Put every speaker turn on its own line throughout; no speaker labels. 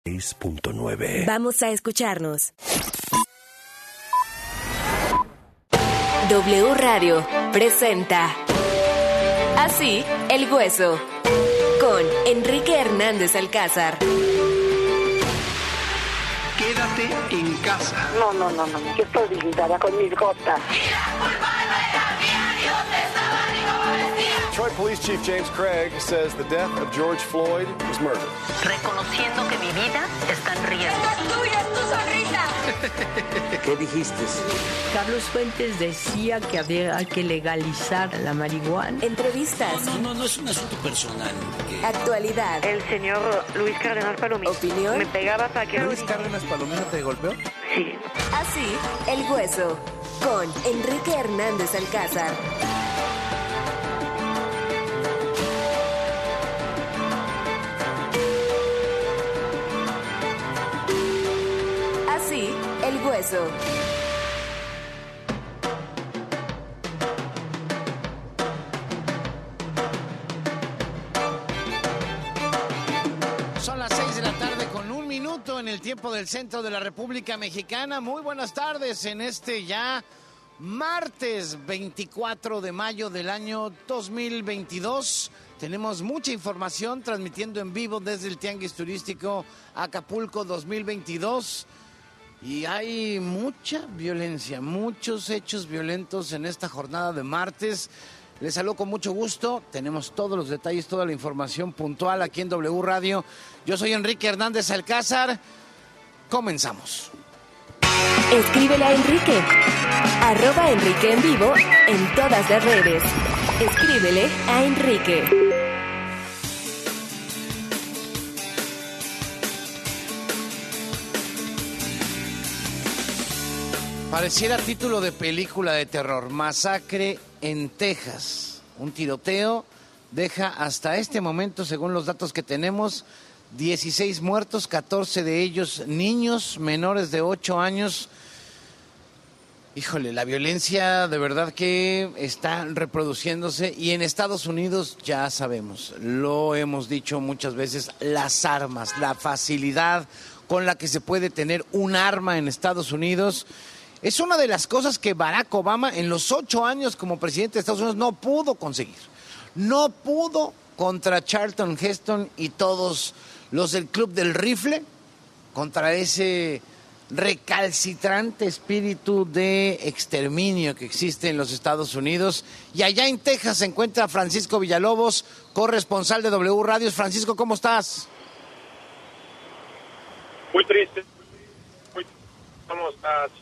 6.9.
Vamos a escucharnos. W Radio presenta Así el Hueso con Enrique Hernández Alcázar.
Quédate en casa.
No, yo estoy blindada con mis gotas.
Detroit Police Chief James Craig says the death of George Floyd was murder.
Reconociendo que mi vida está en riesgo.
¡Es tuya, es tu sonrisa!
¿Qué dijiste?
Carlos Fuentes decía que había que legalizar la marihuana.
Entrevistas.
No es un asunto personal.
Actualidad.
El señor Luis Cárdenas Palomino.
Opinión.
Me pegaba para que...
¿Luis Cárdenas Palomino te golpeó?
Sí.
Así el Hueso con Enrique Hernández Alcázar. Así el Hueso.
Son las 6 de la tarde con 1 minuto en el tiempo del centro de la República Mexicana. Muy buenas tardes en este ya martes 24 de mayo del año 2022. Tenemos mucha información transmitiendo en vivo desde el Tianguis Turístico Acapulco 2022. Y hay mucha violencia, muchos hechos violentos en esta jornada de martes. Les saludo con mucho gusto. Tenemos todos los detalles, toda la información puntual aquí en W Radio. Yo soy Enrique Hernández Alcázar. Comenzamos.
Escríbele a Enrique. @Enrique en vivo en todas las redes. Escríbele a Enrique.
Pareciera título de película de terror. Masacre en Texas. Un tiroteo deja hasta este momento, según los datos que tenemos, 16 muertos, 14 de ellos niños menores de 8 años. Híjole, la violencia de verdad que está reproduciéndose y en Estados Unidos ya sabemos, lo hemos dicho muchas veces, las armas, la facilidad con la que se puede tener un arma en Estados Unidos. Es una de las cosas que Barack Obama en los 8 años como presidente de Estados Unidos no pudo conseguir. No pudo contra Charlton Heston y todos los del Club del Rifle, contra ese recalcitrante espíritu de exterminio que existe en los Estados Unidos. Y allá en Texas se encuentra Francisco Villalobos, corresponsal de W Radio. Francisco, ¿cómo estás?
Muy triste. Estamos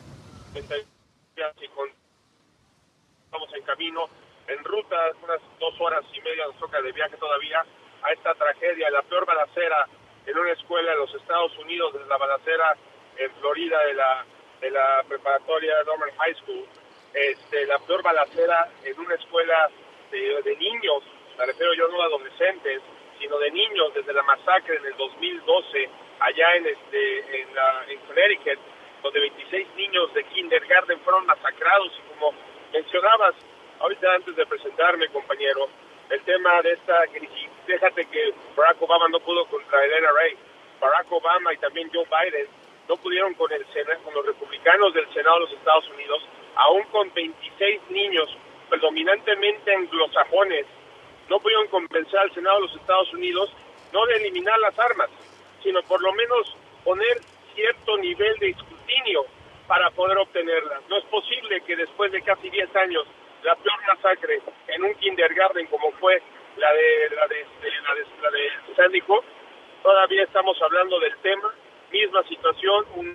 en camino, en ruta, unas 2 horas y media nos toca de viaje todavía a esta tragedia, la peor balacera en una escuela en los Estados Unidos, desde la balacera en Florida de la preparatoria Norman High School, la peor balacera en una escuela de niños, me refiero yo no a adolescentes, sino de niños, desde la masacre en el 2012, allá en Connecticut, donde 26 niños de kindergarten fueron masacrados. Y como mencionabas ahorita antes de presentarme, compañero, el tema de esta crisis, fíjate que Barack Obama no pudo contra el NRA. Barack Obama y también Joe Biden no pudieron con los republicanos del Senado de los Estados Unidos, aún con 26 niños predominantemente anglosajones, no pudieron convencer al Senado de los Estados Unidos no de eliminar las armas, sino por lo menos poner cierto nivel de escrutinio para poder obtenerlas. No es posible que después de casi 10 años la peor masacre en un kindergarten como fue la de Sandy Hook, todavía estamos hablando del tema, misma situación,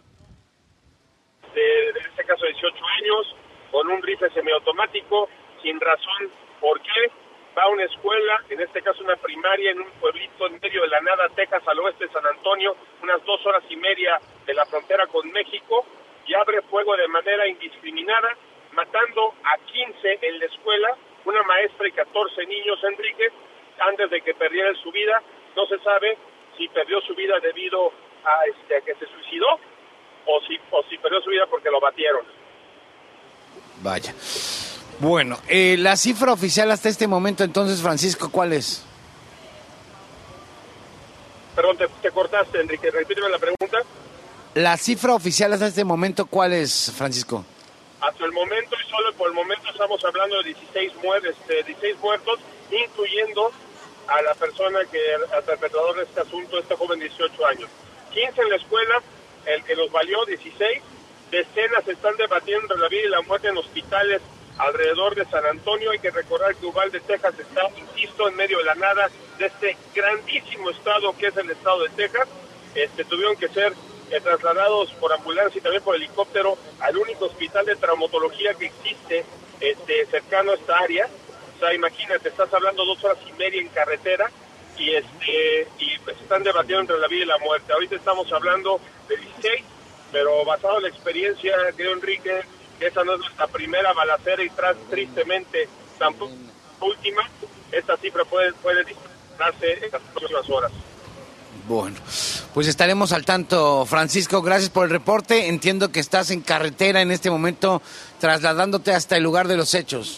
en este caso 18 años, con un rifle semiautomático, sin razón. ¿Por qué? Va a una escuela, en este caso una primaria, en un pueblito en medio de la nada, Texas, al oeste de San Antonio, unas 2 horas y media de la frontera con México, y abre fuego de manera indiscriminada, matando a 15 en la escuela, una maestra y 14 niños, Enrique, antes de que perdiera su vida. No se sabe si perdió su vida debido a que se suicidó o si perdió su vida porque lo batieron.
Vaya. Bueno, la cifra oficial hasta este momento, entonces, Francisco, ¿cuál es?
Perdón, te cortaste, Enrique. Repíteme la pregunta.
La cifra oficial hasta este momento, ¿cuál es, Francisco?
Hasta el momento y solo por el momento estamos hablando de 16 muertos, incluyendo a la persona al perpetrador de este asunto, este joven de 18 años. 15 en la escuela, el que nos valió 16. Decenas están debatiendo entre la vida y la muerte en hospitales alrededor de San Antonio. Hay que recordar que Uvalde, Texas, está, insisto, en medio de la nada de este grandísimo estado que es el estado de Texas. Tuvieron que ser trasladados por ambulancia y también por helicóptero al único hospital de traumatología que existe cercano a esta área. O sea, imagínate, estás hablando 2 horas y media en carretera y pues están debatiendo entre la vida y la muerte. Ahorita estamos hablando de 16, pero basado en la experiencia, creo, Enrique, que esa no es nuestra primera balacera y tristemente tampoco última. Esta cifra puede dispararse en las próximas horas.
Bueno, pues estaremos al tanto, Francisco. Gracias por el reporte. Entiendo que estás en carretera en este momento, trasladándote hasta el lugar de los hechos.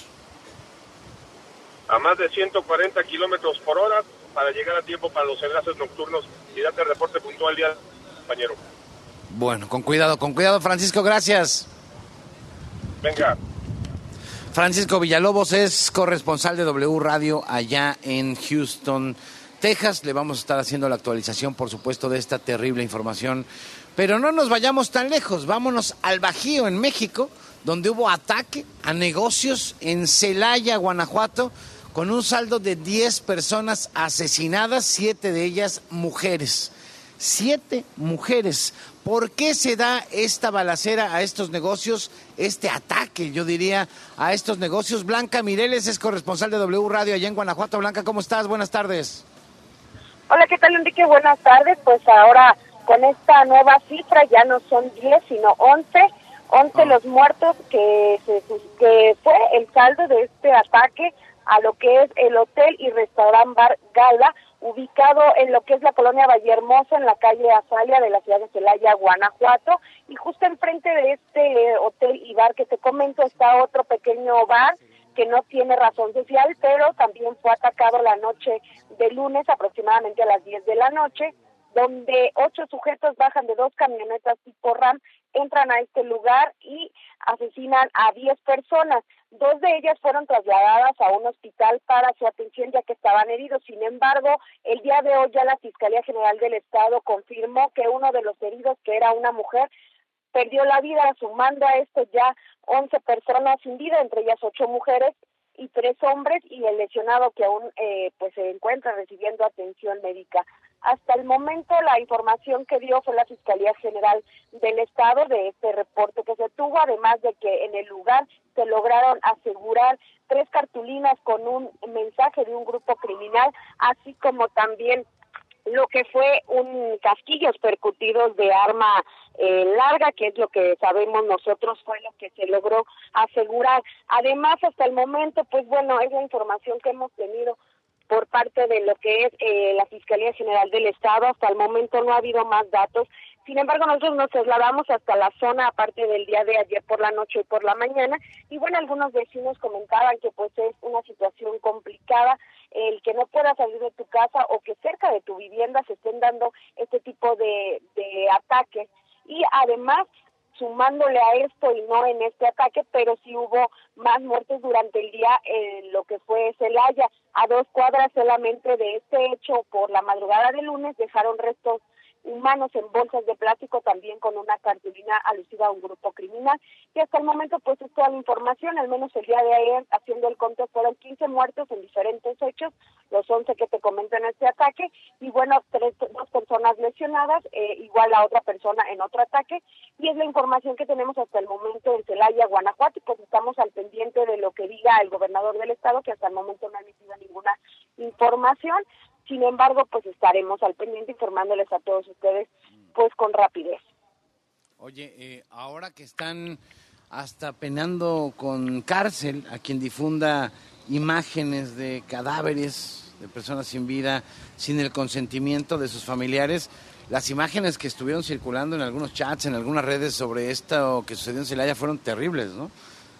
A más de 140 kilómetros por hora para llegar a tiempo para los enlaces nocturnos y darte el reporte puntual día, compañero.
Bueno, con cuidado, Francisco. Gracias.
Venga.
Francisco Villalobos es corresponsal de W Radio allá en Houston, Texas. Le vamos a estar haciendo la actualización, por supuesto, de esta terrible información. Pero no nos vayamos tan lejos. Vámonos al Bajío, en México, donde hubo ataque a negocios en Celaya, Guanajuato, con un saldo de 10 personas asesinadas, 7 de ellas mujeres. 7 mujeres. ¿Por qué se da esta balacera a estos negocios, este ataque, yo diría, a estos negocios? Blanca Mireles es corresponsal de W Radio allá en Guanajuato. Blanca, ¿cómo estás? Buenas tardes.
Hola, ¿qué tal, Enrique? Buenas tardes. Pues ahora con esta nueva cifra ya no son 10, sino 11 los muertos que fue el saldo de este ataque a lo que es el hotel y restaurant Bar Gala, ubicado en lo que es la colonia Vallehermosa, en la calle Azalea de la ciudad de Celaya, Guanajuato, y justo enfrente de este hotel y bar que te comento está otro pequeño bar que no tiene razón social, pero también fue atacado la noche de lunes aproximadamente a las 10 de la noche, donde 8 sujetos bajan de 2 camionetas tipo RAM, entran a este lugar y asesinan a 10 personas. 2 de ellas fueron trasladadas a un hospital para su atención ya que estaban heridos. Sin embargo, el día de hoy ya la Fiscalía General del Estado confirmó que uno de los heridos, que era una mujer, perdió la vida, sumando a esto ya 11 personas sin vida, entre ellas 8 mujeres y 3 hombres, y el lesionado que aún pues se encuentra recibiendo atención médica. Hasta el momento la información que dio fue la Fiscalía General del Estado de este reporte que se tuvo, además de que en el lugar se lograron asegurar 3 cartulinas con un mensaje de un grupo criminal, así como también lo que fue un casquillos percutidos de arma larga, que es lo que sabemos nosotros fue lo que se logró asegurar. Además, hasta el momento, pues bueno, es la información que hemos tenido por parte de lo que es la Fiscalía General del Estado. Hasta el momento no ha habido más datos. Sin embargo, nosotros nos trasladamos hasta la zona, aparte del día de ayer por la noche y por la mañana, y bueno, algunos vecinos comentaban que pues es una situación complicada el que no puedas salir de tu casa o que cerca de tu vivienda se estén dando este tipo de ataques. Y además, sumándole a esto y no en este ataque, pero sí hubo más muertes durante el día en lo que fue Celaya. A 2 cuadras solamente de este hecho, por la madrugada de lunes, dejaron restos humanos en bolsas de plástico, también con una cartulina alusiva a un grupo criminal. Y hasta el momento, pues es toda la información, al menos el día de ayer, haciendo el conteo, fueron 15 muertos en diferentes hechos, los 11 que te comento en este ataque, y bueno, 2 personas lesionadas, igual a otra persona en otro ataque, y es la información que tenemos hasta el momento en Celaya, Guanajuato, y pues estamos al pendiente de lo que diga el gobernador del estado, que hasta el momento no ha emitido ninguna información. Sin embargo, pues estaremos al pendiente informándoles a todos ustedes, pues con rapidez.
Oye, ahora que están hasta penando con cárcel a quien difunda imágenes de cadáveres de personas sin vida, sin el consentimiento de sus familiares, las imágenes que estuvieron circulando en algunos chats, en algunas redes sobre esto que sucedió en Celaya fueron terribles, ¿no?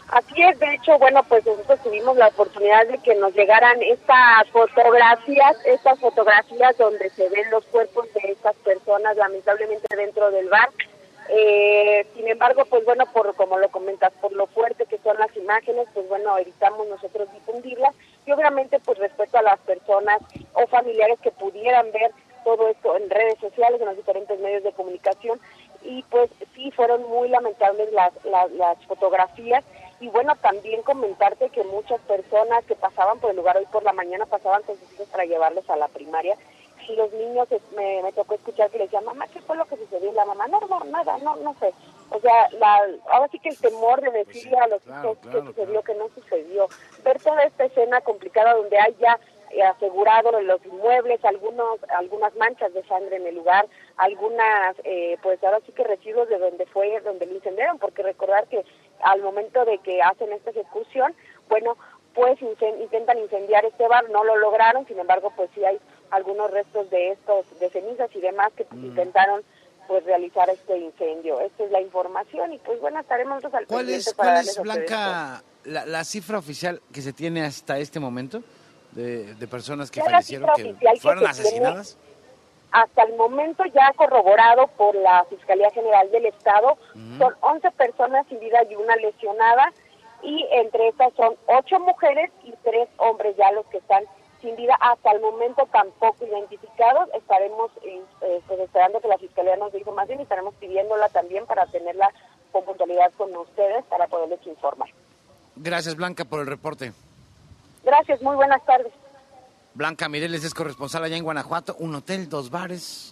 Así es, de hecho, bueno, pues nosotros tuvimos la oportunidad de que nos llegaran estas fotografías donde se ven los cuerpos de estas personas, lamentablemente dentro del bar. Sin embargo, pues bueno, como lo comentas, por lo fuerte que son las imágenes, pues bueno, evitamos nosotros difundirlas y obviamente pues respecto a las personas o familiares que pudieran ver todo esto en redes sociales, en los diferentes medios de comunicación, y pues sí, fueron muy lamentables las fotografías. Y bueno, también comentarte que muchas personas que pasaban por el lugar hoy por la mañana pasaban con sus hijos para llevarlos a la primaria, y los niños me tocó escuchar que les decían, mamá, ¿qué fue lo que sucedió? Y la mamá, no, nada, no sé. O sea, ahora sí que el temor de decirle a los hijos qué sucedió, que no sucedió. Ver toda esta escena complicada donde hay ya asegurado en los inmuebles, algunas manchas de sangre en el lugar, algunas, pues ahora sí que residuos de donde lo incendiaron, porque recordar que al momento de que hacen esta ejecución, bueno, pues intentan incendiar este bar, no lo lograron, sin embargo, pues sí hay algunos restos de cenizas y demás que intentaron pues realizar este incendio. Esta es la información y pues bueno, estaremos al pendiente para darles a ustedes.
¿Cuál es, Blanca, la cifra oficial que se tiene hasta este momento de personas que fallecieron, que fueron asesinadas?
Hasta el momento ya corroborado por la Fiscalía General del Estado, son 11 personas sin vida y una lesionada, y entre estas son 8 mujeres y 3 hombres ya los que están sin vida, hasta el momento tampoco identificados. Estaremos pues esperando que la Fiscalía nos diga más bien y estaremos pidiéndola también para tenerla con puntualidad con ustedes para poderles informar.
Gracias, Blanca, por el reporte.
Gracias, muy buenas tardes.
Blanca Mireles es corresponsal allá en Guanajuato. Un hotel, 2 bares,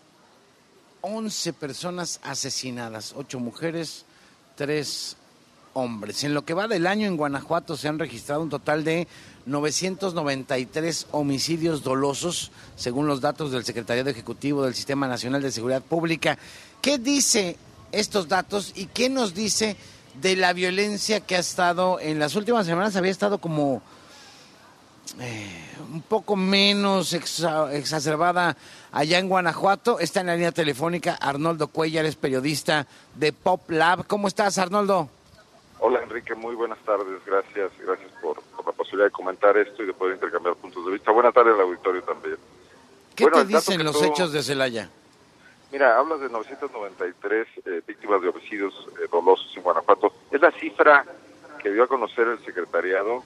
11 personas asesinadas, 8 mujeres, 3 hombres. En lo que va del año en Guanajuato se han registrado un total de 993 homicidios dolosos, según los datos del Secretariado Ejecutivo del Sistema Nacional de Seguridad Pública. ¿Qué dice estos datos y qué nos dice de la violencia que ha estado en las últimas semanas? Había estado como un poco menos exacerbada allá en Guanajuato. Está en la línea telefónica Arnoldo Cuellar, es periodista de Pop Lab. ¿Cómo estás, Arnoldo?
Hola, Enrique, muy buenas tardes. Gracias por la posibilidad de comentar esto y de poder intercambiar puntos de vista. Buenas tardes al auditorio también.
¿Qué te dicen los hechos de Celaya?
Mira, hablas de 993 víctimas de homicidios dolosos en Guanajuato. Es la cifra que dio a conocer el secretariado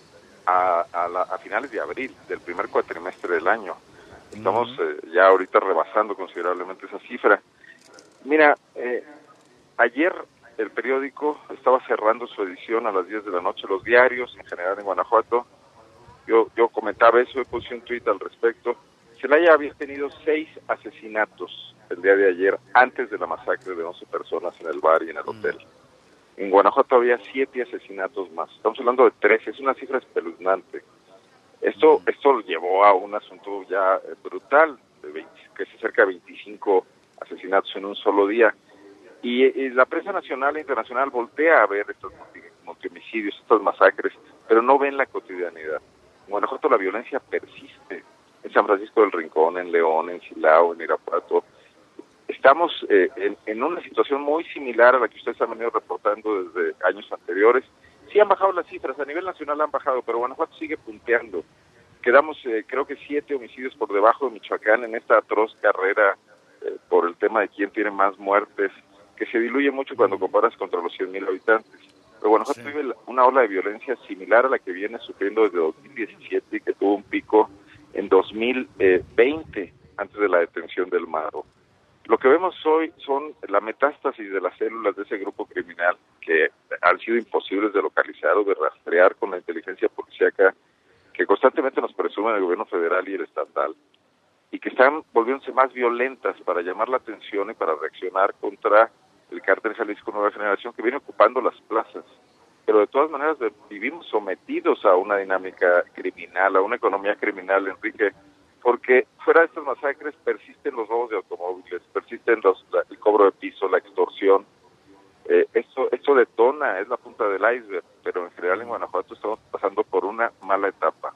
a finales de abril, del primer cuatrimestre del año. Estamos ya ahorita rebasando considerablemente esa cifra. Mira, ayer el periódico estaba cerrando su edición a las 10 de la noche, los diarios en general en Guanajuato. Yo comentaba eso, puse un tuit al respecto. Celaya había tenido 6 asesinatos el día de ayer, antes de la masacre de 11 personas en el bar y en el hotel. En Guanajuato había 7 asesinatos más. Estamos hablando de 13, es una cifra espeluznante. Esto llevó a un asunto ya brutal, que es cerca de 25 asesinatos en un solo día. Y la prensa nacional e internacional voltea a ver estos multihomicidios, estas masacres, pero no ven la cotidianidad. En Guanajuato la violencia persiste. En San Francisco del Rincón, en León, en Silao, en Irapuato. Estamos en una situación muy similar a la que ustedes han venido reportando desde años anteriores. Sí han bajado las cifras, a nivel nacional han bajado, pero Guanajuato sigue punteando. Quedamos, creo que 7 homicidios por debajo de Michoacán en esta atroz carrera por el tema de quién tiene más muertes, que se diluye mucho cuando comparas contra los 100,000 habitantes. Pero Guanajuato vive una ola de violencia similar a la que viene sufriendo desde 2017 y que tuvo un pico en 2020, antes de la detención del Maro. Lo que vemos hoy son la metástasis de las células de ese grupo criminal que han sido imposibles de localizar o de rastrear con la inteligencia policíaca que constantemente nos presumen el gobierno federal y el estatal, y que están volviéndose más violentas para llamar la atención y para reaccionar contra el cártel Jalisco Nueva Generación, que viene ocupando las plazas. Pero de todas maneras vivimos sometidos a una dinámica criminal, a una economía criminal, Enrique, porque fuera de estas masacres persisten los robos de automóviles, persisten el cobro de piso, la extorsión. Esto detona, es la punta del iceberg, pero en general en Guanajuato estamos pasando por una mala etapa.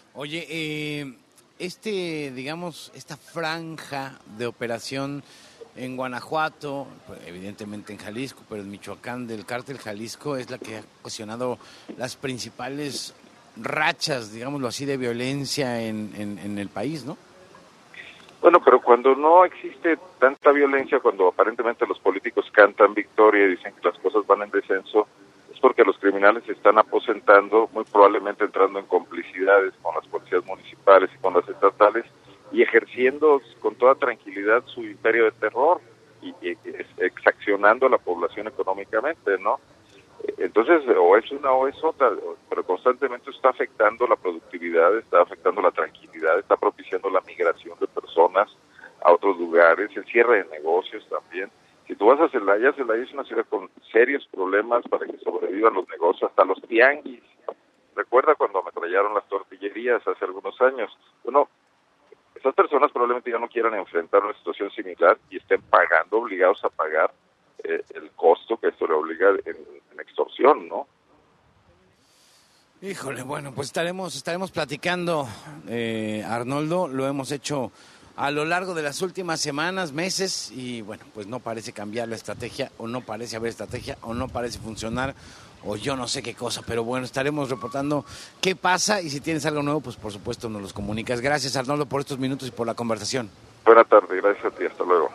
Oye, esta franja de operación en Guanajuato, evidentemente en Jalisco, pero en Michoacán del cártel Jalisco es la que ha ocasionado las principales rachas, digámoslo así, de violencia en el país, ¿no?
Bueno, pero cuando no existe tanta violencia, cuando aparentemente los políticos cantan victoria y dicen que las cosas van en descenso, es porque los criminales se están aposentando, muy probablemente entrando en complicidades con las policías municipales y con las estatales, y ejerciendo con toda tranquilidad su imperio de terror y exaccionando a la población económicamente, ¿no? Entonces, o es una o es otra, pero constantemente está afectando la productividad, está afectando la tranquilidad, está propiciando la migración de personas a otros lugares, el cierre de negocios también. Si tú vas a Celaya es una ciudad con serios problemas para que sobrevivan los negocios, hasta los tianguis. Recuerda cuando ametrallaron las tortillerías hace algunos años. Bueno, esas personas probablemente ya no quieran enfrentar una situación similar y estén pagando, obligados a pagar el costo que esto le obliga en extorsión, ¿no?
Híjole, bueno, pues estaremos platicando, Arnoldo, lo hemos hecho a lo largo de las últimas semanas, meses, y bueno, pues no parece cambiar la estrategia, o no parece haber estrategia, o no parece funcionar, o yo no sé qué cosa, pero bueno, estaremos reportando qué pasa, y si tienes algo nuevo, pues por supuesto nos los comunicas. Gracias, Arnoldo, por estos minutos y por la conversación.
Buena tarde, gracias a ti, hasta luego.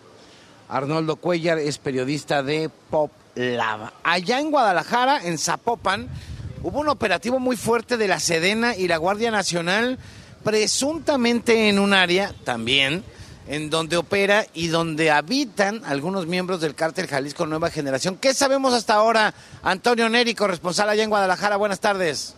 Arnoldo Cuellar es periodista de PopLab. Allá en Guadalajara, en Zapopan, hubo un operativo muy fuerte de la Sedena y la Guardia Nacional, presuntamente en un área también en donde opera y donde habitan algunos miembros del cártel Jalisco Nueva Generación. ¿Qué sabemos hasta ahora? Antonio Neri, corresponsal allá en Guadalajara. Buenas tardes.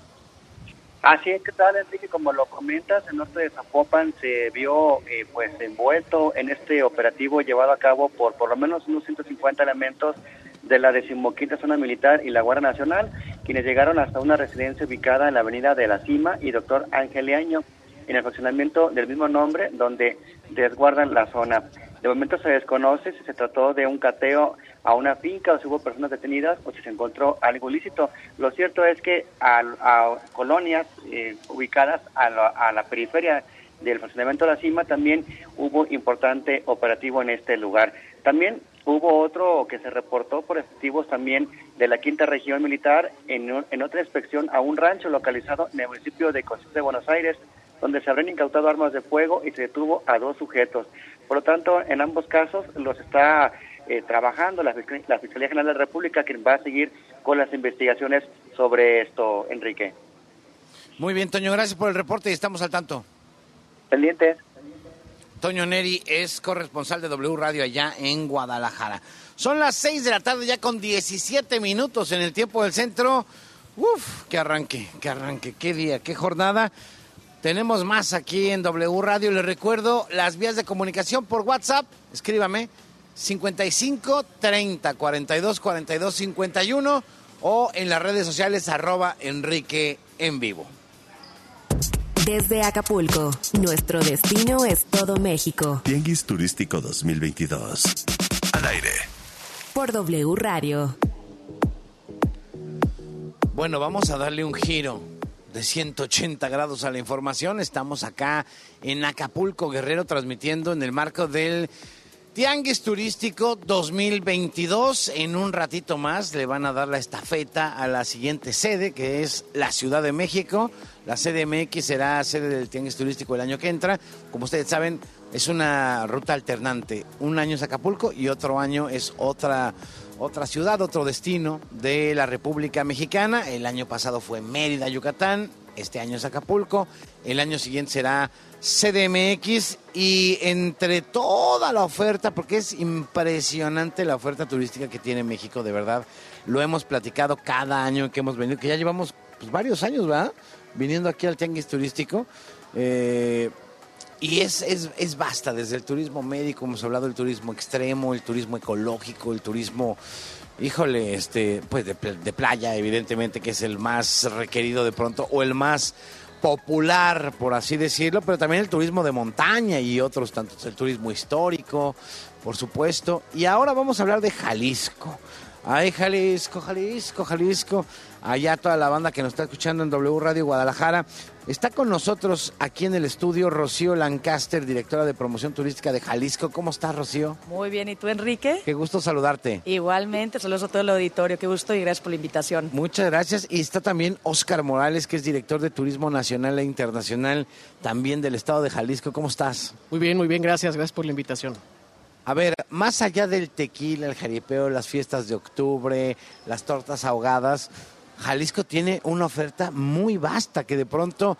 Así es, ¿qué tal, Enrique? Como lo comentas, el norte de Zapopan se vio pues envuelto en este operativo llevado a cabo por lo menos unos 150 elementos de la 15ª Zona Militar y la Guardia Nacional, quienes llegaron hasta una residencia ubicada en la avenida de la Cima y Doctor Ángel Leaño, en el funcionamiento del mismo nombre, donde resguardan la zona. De momento se desconoce si se trató de un cateo a una finca o si hubo personas detenidas o si se encontró algo ilícito. Lo cierto es que a colonias ubicadas a la periferia del funcionamiento de la Cima también hubo importante operativo en este lugar. También hubo otro que se reportó por efectivos también de la 5ª Región Militar en otra inspección a un rancho localizado en el municipio de Concepción de Buenos Aires, donde se habrían incautado armas de fuego y se detuvo a 2 sujetos. Por lo tanto, en ambos casos los está trabajando la Fiscalía General de la República, quien va a seguir con las investigaciones sobre esto, Enrique.
Muy bien, Toño, gracias por el reporte y estamos al tanto.
Pendientes.
Toño Neri es corresponsal de W Radio allá en Guadalajara. Son las 6 de la tarde ya con 17 minutos en el tiempo del centro. Uf, qué arranque, qué día, qué jornada. Tenemos más aquí en W Radio. Les recuerdo las vías de comunicación por WhatsApp. Escríbame 55 30 42 42 51 o en las redes sociales @Enrique en vivo.
Desde Acapulco, nuestro destino es todo México.
Tianguis Turístico 2022. Al aire.
Por W Radio.
Bueno, vamos a darle un giro de 180 grados a la información. Estamos acá en Acapulco, Guerrero, transmitiendo en el marco del Tianguis Turístico 2022. En un ratito más le van a dar la estafeta a la siguiente sede, que es la Ciudad de México. La CDMX será sede del Tianguis Turístico el año que entra. Como ustedes saben, es una ruta alternante. Un año es Acapulco y otro año es otra ciudad, otro destino de la República Mexicana. El año pasado fue Mérida, Yucatán. Este año es Acapulco. El año siguiente será CDMX. Y entre toda la oferta, porque es impresionante la oferta turística que tiene México, de verdad. Lo hemos platicado cada año que hemos venido, que ya llevamos pues, varios años, ¿verdad? Viniendo aquí al Tianguis Turístico. Y es vasta, desde el turismo médico, hemos hablado del turismo extremo, el turismo ecológico, el turismo, híjole, pues de playa, evidentemente, que es el más requerido de pronto, o el más popular, por así decirlo, pero también el turismo de montaña y otros tantos, el turismo histórico, por supuesto. Y ahora vamos a hablar de Jalisco. Ay, Jalisco. Allá toda la banda que nos está escuchando en W Radio Guadalajara. Está con nosotros aquí en el estudio Rocío Lancaster, directora de promoción turística de Jalisco. ¿Cómo estás, Rocío?
Muy bien, ¿y tú, Enrique?
Qué gusto saludarte.
Igualmente, saludos a todo el auditorio, qué gusto y gracias por la invitación.
Muchas gracias. Y está también Óscar Morales, que es director de Turismo Nacional e Internacional, también del estado de Jalisco. ¿Cómo estás?
Muy bien, gracias por la invitación.
A ver, más allá del tequila, el jaripeo, las fiestas de octubre, las tortas ahogadas, Jalisco tiene una oferta muy vasta que de pronto,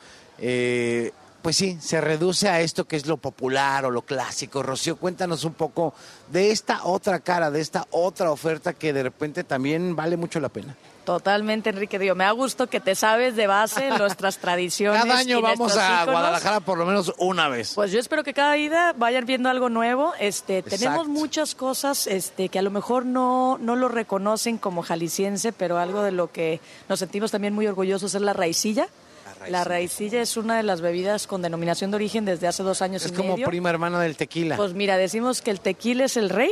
pues sí, se reduce a esto que es lo popular o lo clásico. Rocío, cuéntanos un poco de esta otra cara, de esta otra oferta que de repente también vale mucho la pena.
Totalmente, Enrique. Digo, me da gusto que te sabes de base nuestras tradiciones.
Cada año vamos a
íconos.
Guadalajara por lo menos una vez.
Pues yo espero que cada ida vayan viendo algo nuevo. Tenemos muchas cosas que a lo mejor no lo reconocen como jalisciense, pero algo de lo que nos sentimos también muy orgullosos es la raicilla. La raicilla es una de las bebidas con denominación de origen desde hace 2 años y medio.
Es como prima hermana del tequila.
Pues mira, decimos que el tequila es el rey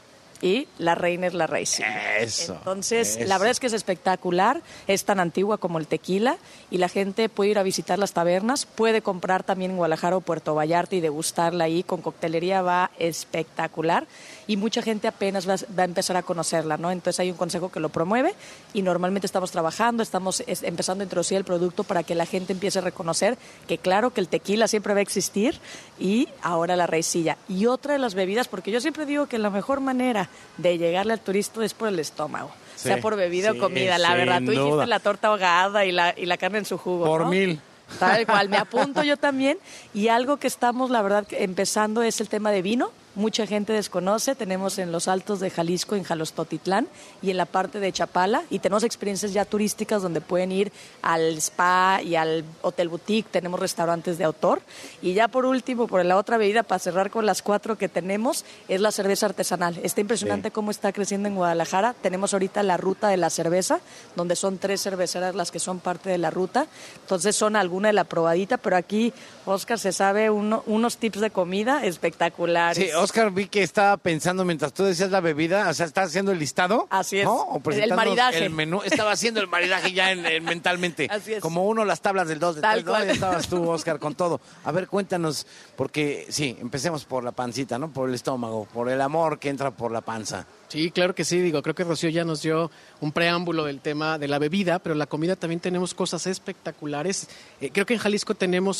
y la reina es la raicilla.
Eso.
Entonces, la verdad es que es espectacular, es tan antigua como el tequila y la gente puede ir a visitar las tabernas, puede comprar también en Guadalajara o Puerto Vallarta y degustarla ahí, con coctelería va espectacular y mucha gente apenas va a empezar a conocerla, ¿no? Entonces hay un consejo que lo promueve y normalmente estamos trabajando, estamos empezando a introducir el producto para que la gente empiece a reconocer que claro que el tequila siempre va a existir y ahora la raicilla. Y otra de las bebidas, porque yo siempre digo que la mejor manera de llegarle al turista es por el estómago,
sí,
sea por bebida o comida, la verdad. Tú dijiste la torta ahogada y la carne en su jugo,
por
¿no?
1000.
Tal cual, me apunto yo también. Y algo que estamos, la verdad, empezando es el tema de vino. Mucha gente desconoce, tenemos en los Altos de Jalisco, en Jalostotitlán y en la parte de Chapala, y tenemos experiencias ya turísticas donde pueden ir al spa y al hotel boutique, tenemos restaurantes de autor, y ya por último, por la otra bebida, para cerrar con las 4 que tenemos, es la cerveza artesanal. Está impresionante cómo está creciendo en Guadalajara, tenemos ahorita la ruta de la cerveza, donde son 3 cerveceras las que son parte de la ruta, entonces son alguna de la probadita, pero aquí Óscar se sabe unos tips de comida espectaculares.
Sí, Óscar, vi que estaba pensando mientras tú decías la bebida, o sea, estaba haciendo el listado.
Así es,
¿no?
el maridaje.
El menú, estaba haciendo el maridaje ya mentalmente.
Así es.
Como uno las tablas del 2, del 3,
cual.
ya estabas tú, Óscar, con todo. A ver, cuéntanos, porque sí, empecemos por la pancita, ¿no? Por el estómago, por el amor que entra por la panza.
Sí, claro que sí, creo que Rocío ya nos dio un preámbulo del tema de la bebida, pero la comida también tenemos cosas espectaculares. Creo que en Jalisco tenemos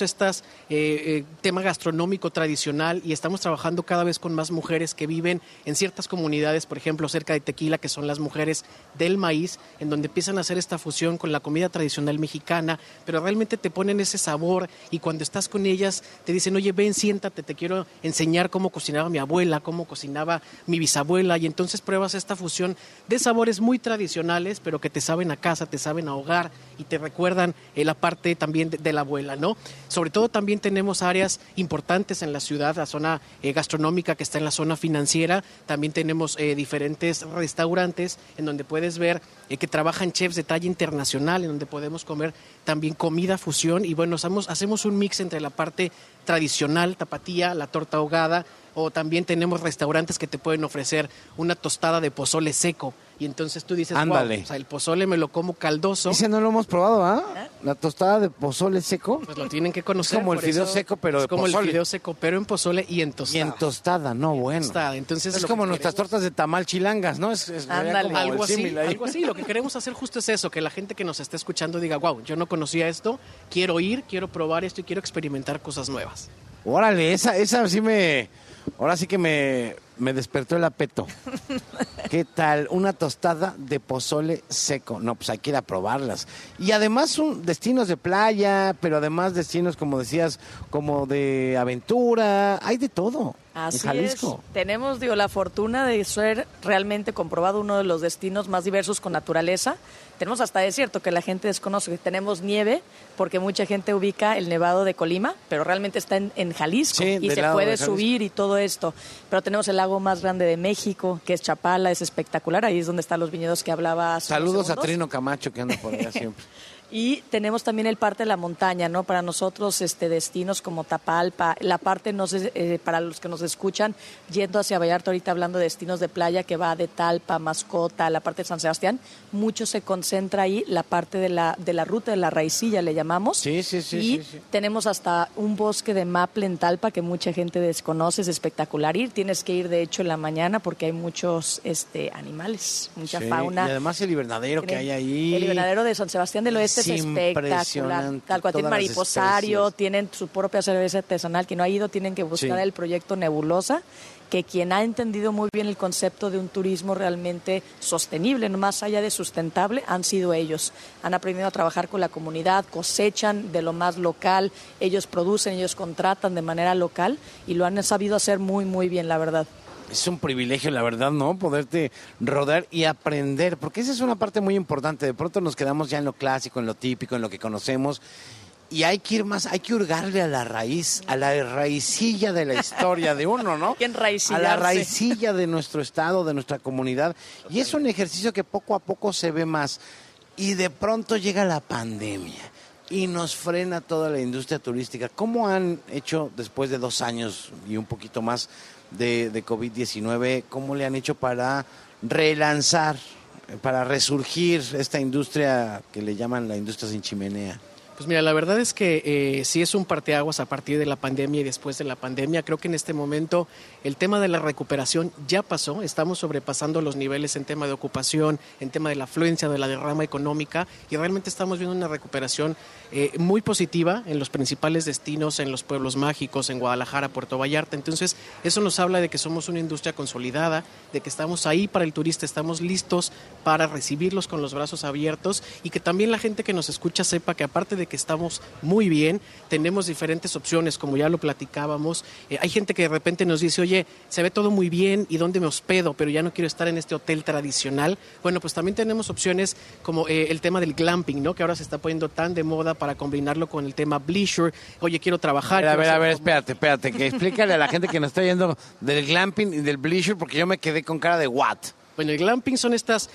tema gastronómico tradicional y estamos trabajando cada vez con más mujeres que viven en ciertas comunidades, por ejemplo, cerca de Tequila, que son las mujeres del maíz, en donde empiezan a hacer esta fusión con la comida tradicional mexicana, pero realmente te ponen ese sabor y cuando estás con ellas te dicen, oye, ven, siéntate, te quiero enseñar cómo cocinaba mi abuela, cómo cocinaba mi bisabuela, y entonces pruebas esta fusión de sabores muy tradicionales, pero que te saben a casa, te saben a hogar y te recuerdan la parte también de la abuela, ¿no? Sobre todo también tenemos áreas importantes en la ciudad, la zona gastronómica que está en la zona financiera, también tenemos diferentes restaurantes en donde puedes ver que trabajan chefs de talla internacional, en donde podemos comer también comida fusión y bueno, hacemos un mix entre la parte tradicional, tapatía, la torta ahogada, o también tenemos restaurantes que te pueden ofrecer una tostada de pozole seco. Y entonces tú dices,
ándale.
Wow, o sea, el pozole me lo como caldoso.
Ese no lo hemos probado, ¿ah? La tostada de pozole seco.
Pues lo tienen que conocer.
Es como el fideo seco, pero de pozole.
Es como el fideo seco, pero en pozole y en tostada.
Y en tostada, no, bueno.
Tostada. Entonces,
es como nuestras tortas de tamal chilangas, ¿no?
Ándale, como algo así. Lo que queremos hacer justo es eso, que la gente que nos esté escuchando diga, wow, yo no conocía esto, quiero ir, quiero probar esto y quiero experimentar cosas nuevas.
Órale, esa sí ahora sí que me despertó el apeto. ¿Qué tal? Una tostada de pozole seco. No, pues hay que ir a probarlas. Y además son destinos de playa, pero además destinos, como decías, como de aventura. Hay de todo.
Así
en Jalisco.
Es. Tenemos, la fortuna de ser realmente comprobado uno de los destinos más diversos con naturaleza. Tenemos hasta desierto que la gente desconoce. Tenemos nieve, porque mucha gente ubica el Nevado de Colima, pero realmente está en Jalisco y se puede subir y todo esto. Pero tenemos el lago más grande de México, que es Chapala, es espectacular. Ahí es donde están los viñedos que hablaba hace
Saludos
unos segundos.
a Trino Camacho, que anda por allá siempre.
Y tenemos también el parte de la montaña, ¿no? Para nosotros destinos como Tapalpa, la parte, no sé, para los que nos escuchan, yendo hacia Vallarta, ahorita hablando de destinos de playa que va de Talpa, Mascota, la parte de San Sebastián, mucho se concentra ahí la parte de la ruta de la Raicilla, le llamamos.
Sí.
Y tenemos hasta un bosque de maple en Talpa que mucha gente desconoce, es espectacular ir. Tienes que ir, de hecho, en la mañana porque hay muchos animales, mucha fauna.
Y además el invernadero que hay ahí.
El invernadero de San Sebastián del Oeste es espectacular. Tal cual, tiene mariposario, tienen su propia cerveza artesanal. Quien no ha ido, tienen que buscar el proyecto Nebulosa, que quien ha entendido muy bien el concepto de un turismo realmente sostenible, no más allá de sustentable, han sido ellos. Han aprendido a trabajar con la comunidad, cosechan de lo más local, ellos producen, ellos contratan de manera local y lo han sabido hacer muy, muy bien, la verdad.
Es un privilegio, la verdad, ¿no? Poderte rodar y aprender, porque esa es una parte muy importante. De pronto nos quedamos ya en lo clásico, en lo típico, en lo que conocemos, y hay que ir más, hay que hurgarle a la raíz, a la raicilla de la historia de uno, ¿no? A la raicilla de nuestro estado, de nuestra comunidad. Y es un ejercicio que poco a poco se ve más. Y de pronto llega la pandemia y nos frena toda la industria turística. ¿Cómo han hecho después de 2 años y un poquito más de COVID-19, cómo le han hecho para relanzar, para resurgir esta industria que le llaman la industria sin chimenea?
Pues mira, la verdad es que sí es un parteaguas a partir de la pandemia y después de la pandemia. Creo que en este momento el tema de la recuperación ya pasó. Estamos sobrepasando los niveles en tema de ocupación, en tema de la afluencia, de la derrama económica, y realmente estamos viendo una recuperación muy positiva en los principales destinos, en los pueblos mágicos, en Guadalajara, Puerto Vallarta. Entonces, eso nos habla de que somos una industria consolidada, de que estamos ahí para el turista, estamos listos para recibirlos con los brazos abiertos, y que también la gente que nos escucha sepa que aparte de que estamos muy bien, tenemos diferentes opciones, como ya lo platicábamos. Hay gente que de repente nos dice, oye, se ve todo muy bien, ¿y dónde me hospedo? Pero ya no quiero estar en este hotel tradicional. Bueno, pues también tenemos opciones como el tema del glamping, ¿no? Que ahora se está poniendo tan de moda para combinarlo con el tema bleisure. Oye, quiero trabajar.
A ver, espérate, que explícale a la gente que nos está yendo del glamping y del bleisure, porque yo me quedé con cara de what.
Bueno, el glamping son estas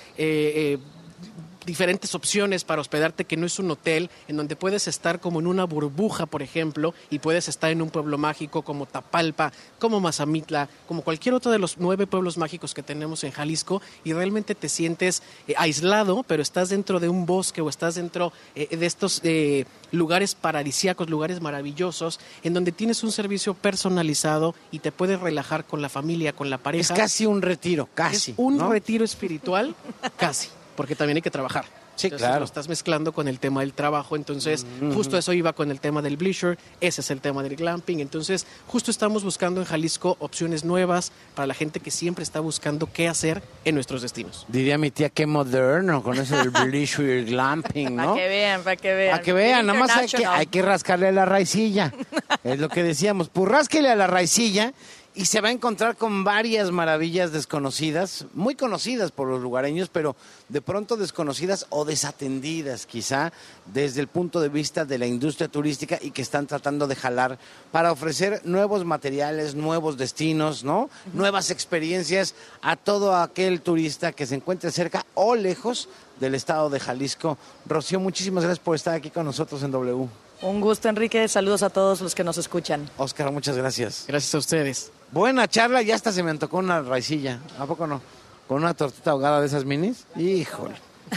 diferentes opciones para hospedarte, que no es un hotel, en donde puedes estar como en una burbuja, por ejemplo, y puedes estar en un pueblo mágico como Tapalpa, como Mazamitla, como cualquier otro de los 9 pueblos mágicos que tenemos en Jalisco, y realmente te sientes aislado, pero estás dentro de un bosque o estás dentro de estos lugares paradisíacos, lugares maravillosos, en donde tienes un servicio personalizado y te puedes relajar con la familia, con la pareja.
Es casi un retiro, casi.
Es un
¿no?
retiro espiritual, casi. Porque también hay que trabajar.
Sí,
entonces,
claro.
Lo estás mezclando con el tema del trabajo. Entonces, justo eso iba con el tema del bleisure. Ese es el tema del glamping. Entonces, justo estamos buscando en Jalisco opciones nuevas para la gente que siempre está buscando qué hacer en nuestros destinos.
Diría mi tía, qué moderno con eso del bleisure y el glamping, ¿no?
Para que vean.
Para que vean, nada más hay que rascarle a la raicilla. Es lo que decíamos. Pues rásquele a la raicilla y se va a encontrar con varias maravillas desconocidas, muy conocidas por los lugareños, pero de pronto desconocidas o desatendidas quizá desde el punto de vista de la industria turística, y que están tratando de jalar para ofrecer nuevos materiales, nuevos destinos, ¿no? Nuevas experiencias a todo aquel turista que se encuentre cerca o lejos del estado de Jalisco. Rocío, muchísimas gracias por estar aquí con nosotros en W.
Un gusto, Enrique. Saludos a todos los que nos escuchan.
Óscar, muchas gracias.
Gracias a ustedes.
Buena charla, ya hasta se me tocó una raicilla. ¿A poco no? Con una tortita ahogada de esas minis. Híjole.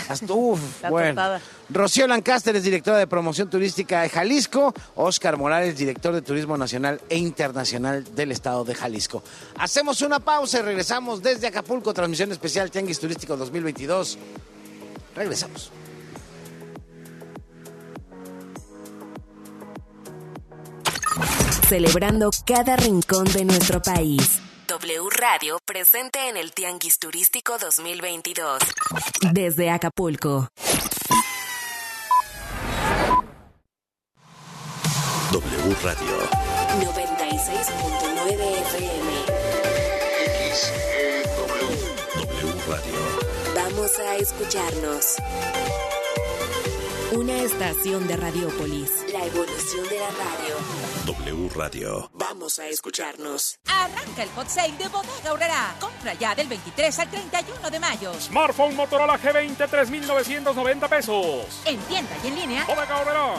Bueno. Rocío Lancaster es directora de promoción turística de Jalisco. Óscar Morales, director de turismo nacional e internacional del estado de Jalisco. Hacemos una pausa y regresamos desde Acapulco. Transmisión especial Tianguis Turístico 2022. Regresamos.
Celebrando cada rincón de nuestro país. W Radio presente en el Tianguis Turístico 2022. Desde Acapulco.
W Radio
96.9 FM.
W Radio.
Vamos a escucharnos. Una estación de Radiopolis. La evolución de la radio.
W Radio.
Vamos Vamos a escucharnos.
Arranca el hot sale de Bodega Aurrerá. Compra ya del 23 al 31 de mayo.
Smartphone Motorola G20, 3,990 pesos.
En tienda y en línea.
Bodega Aurrerá.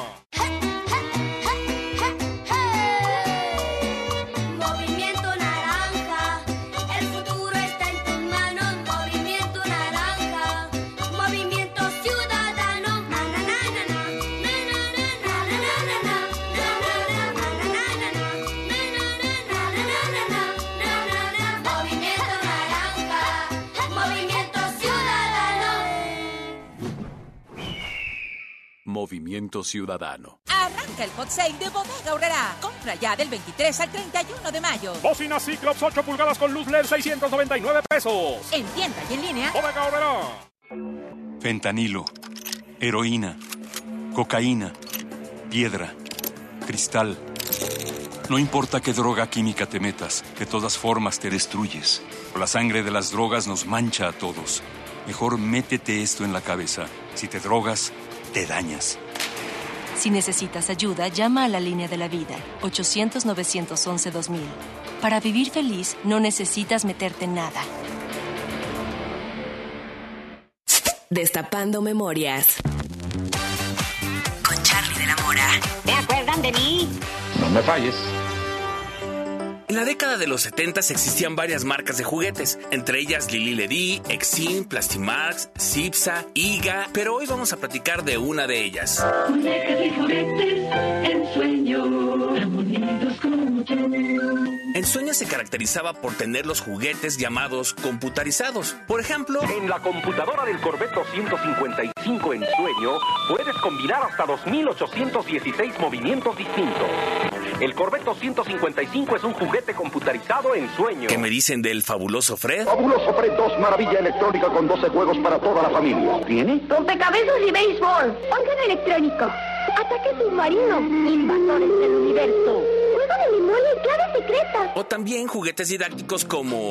Movimiento naranja, el futuro está en tus manos. Movimiento naranja, movimiento ciudadano. Na na na na na, na na na na na na. Movimiento naranja, movimiento ciudadano.
Movimiento Ciudadano.
Arranca el hot sale de Bodega Aurrerá. Compra ya del 23 al 31 de mayo.
Bocina Cyclops 8 pulgadas con luz LED, 699 pesos.
En tienda y en línea.
Bodega Aurrerá.
Fentanilo, heroína, cocaína, piedra, cristal. No importa qué droga química te metas, de todas formas te destruyes. La sangre de las drogas nos mancha a todos. Mejor métete esto en la cabeza. Si te drogas, te dañas.
Si necesitas ayuda, llama a la línea de la vida, 800-911-2000. Para vivir feliz, no necesitas meterte en nada. Destapando memorias. Con Charly de la Mora.
¿Te acuerdan de mí?
No me falles.
En la década de los 70 existían varias marcas de juguetes, entre ellas Lili Ledy, Exim, Plastimax, Cipsa, Iga, pero hoy vamos a platicar de una de ellas.
Muñecas y juguetes, Ensueño, tan bonitos como yo.
Ensueño se caracterizaba por tener los juguetes llamados computarizados. Por ejemplo,
en la computadora del Corvette 255 Ensueño puedes combinar hasta 2,816 movimientos distintos. El Corvette 255 es un juguete computarizado Ensueño.
¿Qué me dicen del fabuloso Fred?
Fabuloso Fred 2, maravilla electrónica con 12 juegos para toda la familia. ¿Tiene?
Rompecabezas y béisbol. Órgano electrónico. Ataque submarino. Invasores del universo. Juego de memoria y claves secretas.
O también juguetes didácticos como...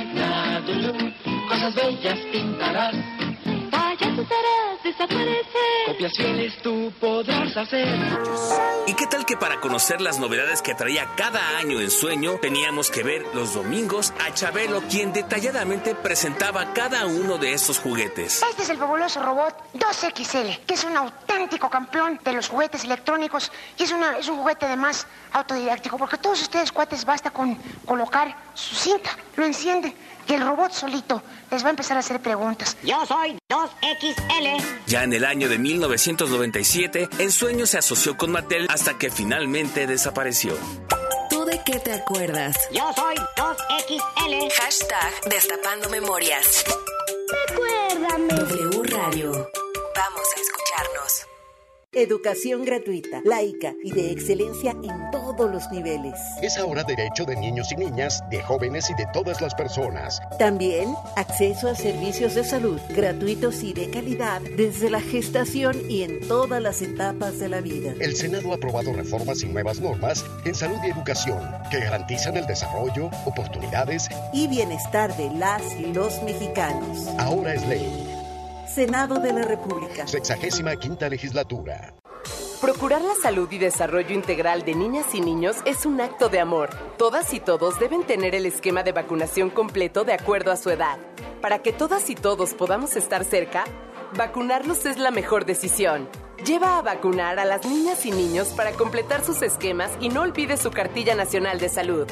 Cosas bellas pintarás. Payasos harás desaparecer. Copias fieles tú podrás hacer.
¿Y qué tal que para conocer las novedades que traía cada año Ensueño, teníamos que ver los domingos a Chabelo, quien detalladamente presentaba cada uno de estos juguetes?
Este es el fabuloso robot 2XL, que es un auténtico campeón de los juguetes electrónicos y es un juguete además autodidáctico, porque todos ustedes, cuates, basta con colocar su cinta, lo enciende y el robot solito les va a empezar a hacer preguntas.
Yo soy 2XL.
Ya en el año de 1997, Ensueño se asoció con Mattel hasta que finalmente desapareció.
¿Tú de qué te acuerdas?
Yo soy 2XL.
Hashtag Destapando Memorias.
Recuérdame.
W Radio. Vamos a escucharnos.
Educación gratuita, laica y de excelencia en todos los niveles.
Es ahora derecho de niños y niñas, de jóvenes y de todas las personas.
También acceso a servicios de salud gratuitos y de calidad desde la gestación y en todas las etapas de la vida.
El Senado ha aprobado reformas y nuevas normas en salud y educación que garantizan el desarrollo, oportunidades
y bienestar de las y los mexicanos.
Ahora es ley.
Senado de la República.
65ª legislatura.
Procurar la salud y desarrollo integral de niñas y niños es un acto de amor. Todas y todos deben tener el esquema de vacunación completo de acuerdo a su edad. Para que todas y todos podamos estar cerca, vacunarlos es la mejor decisión. Lleva a vacunar a las niñas y niños para completar sus esquemas y no olvide su cartilla nacional de salud.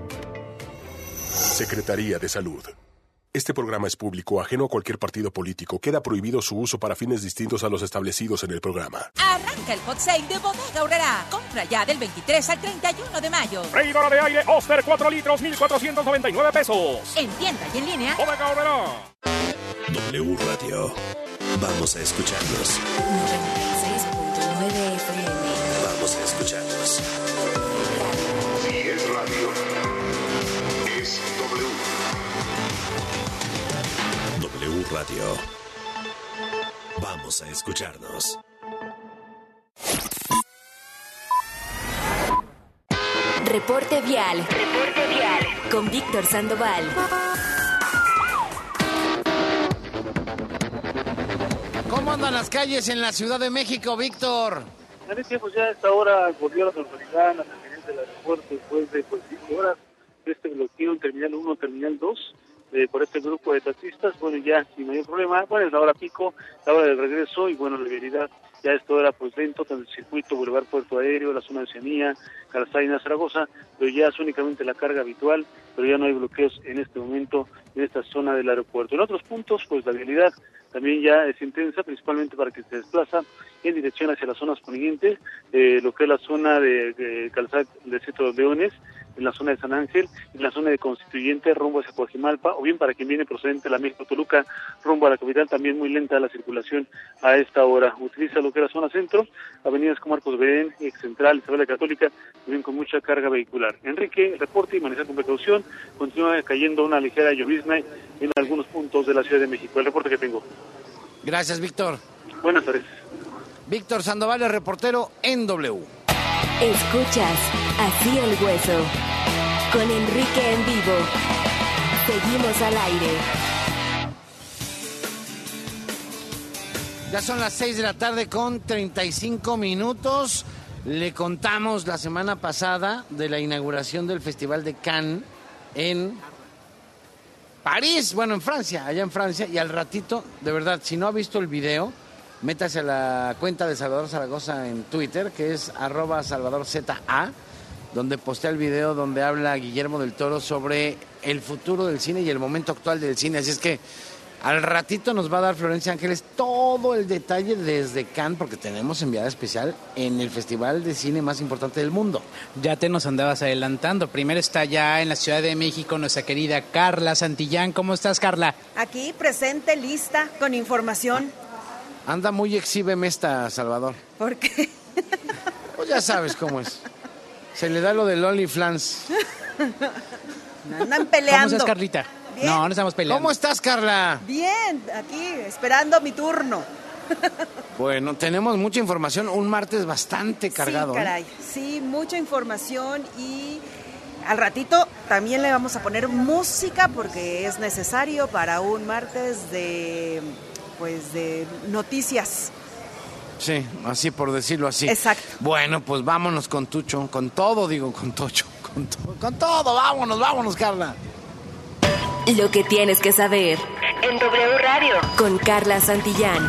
Secretaría de Salud. Este programa es público, ajeno a cualquier partido político. Queda prohibido su uso para fines distintos a los establecidos en el programa.
Arranca el hot sale de Bodega Aurrerá. Compra ya del 23 al 31 de mayo.
Freidora de aire Oster 4 litros, 1,499 pesos.
En tienda y en línea.
Bodega Aurrerá.
W Radio. Vamos a escucharnos.
96.9 FM.
Vamos a escucharnos.
Si es radio, es W.
W Radio. Vamos a escucharnos.
Reporte vial. Reporte vial. Con Víctor Sandoval.
¿Cómo andan las calles en la Ciudad de México, Víctor?
Pues ya a esta hora volvió la normalidad, la tendencia
del aeropuerto después de 5 horas de este bloqueo en Terminal 1, Terminal 2, por este grupo de taxistas. Bueno, ya sin mayor problema, bueno, es la hora pico, la hora del regreso, y bueno, la vialidad ya esto era pues lento, tanto el circuito, Boulevard Puerto Aéreo, la zona de Oceanía, Calzaina, Zaragoza, pero ya es únicamente la carga habitual, pero ya no hay bloqueos en este momento en esta zona del aeropuerto. En otros puntos, pues la vialidad también ya es intensa, principalmente para que se desplaza en dirección hacia las zonas ponientes, lo que es la zona de Calzada de Centro de Leones, en la zona de San Ángel, en la zona de Constituyente, rumbo hacia Coajimalpa, o bien para quien viene procedente de la México-Toluca, rumbo a la capital, también muy lenta la circulación a esta hora. Utiliza lo que es la zona centro, avenidas como Marcos Belén, Ex Central, Isabel la Católica, también con mucha carga vehicular. Enrique, el reporte y manejar con precaución, continúa cayendo una ligera llovizna en algunos puntos de la Ciudad de México. El reporte que tengo.
Gracias, Víctor.
Buenas tardes.
Víctor Sandoval, el reportero en W.
Escuchas Así el Hueso con Enrique en vivo. Seguimos al aire.
Ya son las 6 de la tarde con 35 minutos. Le contamos la semana pasada de la inauguración del Festival de Cannes en París, bueno, en Francia, allá en Francia, y al ratito, de verdad, si no ha visto el video, métase a la cuenta de Salvador Zaragoza en Twitter, que es @SalvadorZA, donde postea el video donde habla Guillermo del Toro sobre el futuro del cine y el momento actual del cine. Así es que al ratito nos va a dar Florencia Ángeles todo el detalle desde Cannes, porque tenemos enviada especial en el festival de cine más importante del mundo.
Ya te nos andabas adelantando. Primero está ya en la Ciudad de México nuestra querida Carla Santillán. ¿Cómo estás, Carla?
Aquí, presente, lista, con información.
Anda muy exhíbeme esta, Salvador.
¿Por qué?
Pues ya sabes cómo es. Se le da lo del OnlyFans.
No andan peleando.
¿Cómo estás, Carlita?
Bien.
No estamos peleando.
¿Cómo estás, Carla?
Bien, aquí, esperando mi turno.
Bueno, tenemos mucha información, un martes bastante cargado.
Sí, caray, sí, mucha información, y al ratito también le vamos a poner música porque es necesario para un martes de noticias.
Sí, así por decirlo así.
Exacto.
Bueno, pues vámonos con Tucho, con todo, digo, con Tocho, con todo, vámonos, Carla.
Lo que tienes que saber en W Radio con Carla Santillán.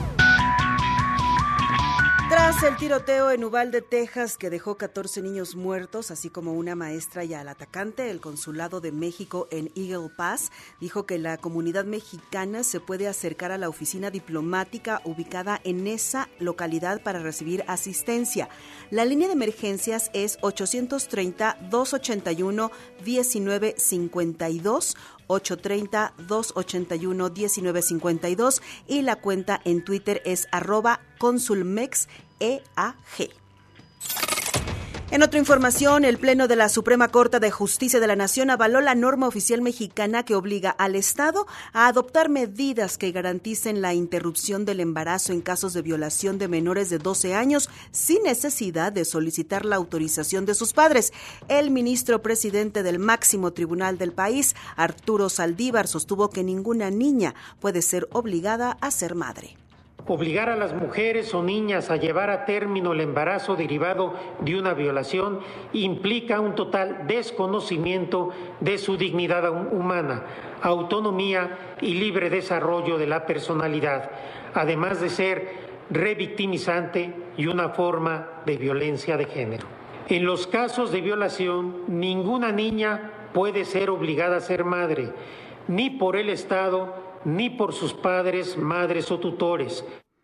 Tras el tiroteo en Uvalde, Texas, que dejó 14 niños muertos, así como una maestra y al atacante, el Consulado de México en Eagle Pass dijo que la comunidad mexicana se puede acercar a la oficina diplomática ubicada en esa localidad para recibir asistencia. La línea de emergencias es 830-281-1952, 830-281-1952, y la cuenta en Twitter es @consulmexeag. En otra información, el Pleno de la Suprema Corte de Justicia de la Nación avaló la norma oficial mexicana que obliga al Estado a adoptar medidas que garanticen la interrupción del embarazo en casos de violación de menores de 12 años sin necesidad de solicitar la autorización de sus padres. El ministro presidente del máximo tribunal del país, Arturo Saldívar, sostuvo que ninguna niña puede ser obligada a ser madre.
Obligar a las mujeres o niñas a llevar a término el embarazo derivado de una violación implica un total desconocimiento de su dignidad humana, autonomía y libre desarrollo de la personalidad, además de ser revictimizante y una forma de violencia de género. En los casos de violación, ninguna niña puede ser obligada a ser madre, ni por el Estado, ni por sus padres, madres o tutores.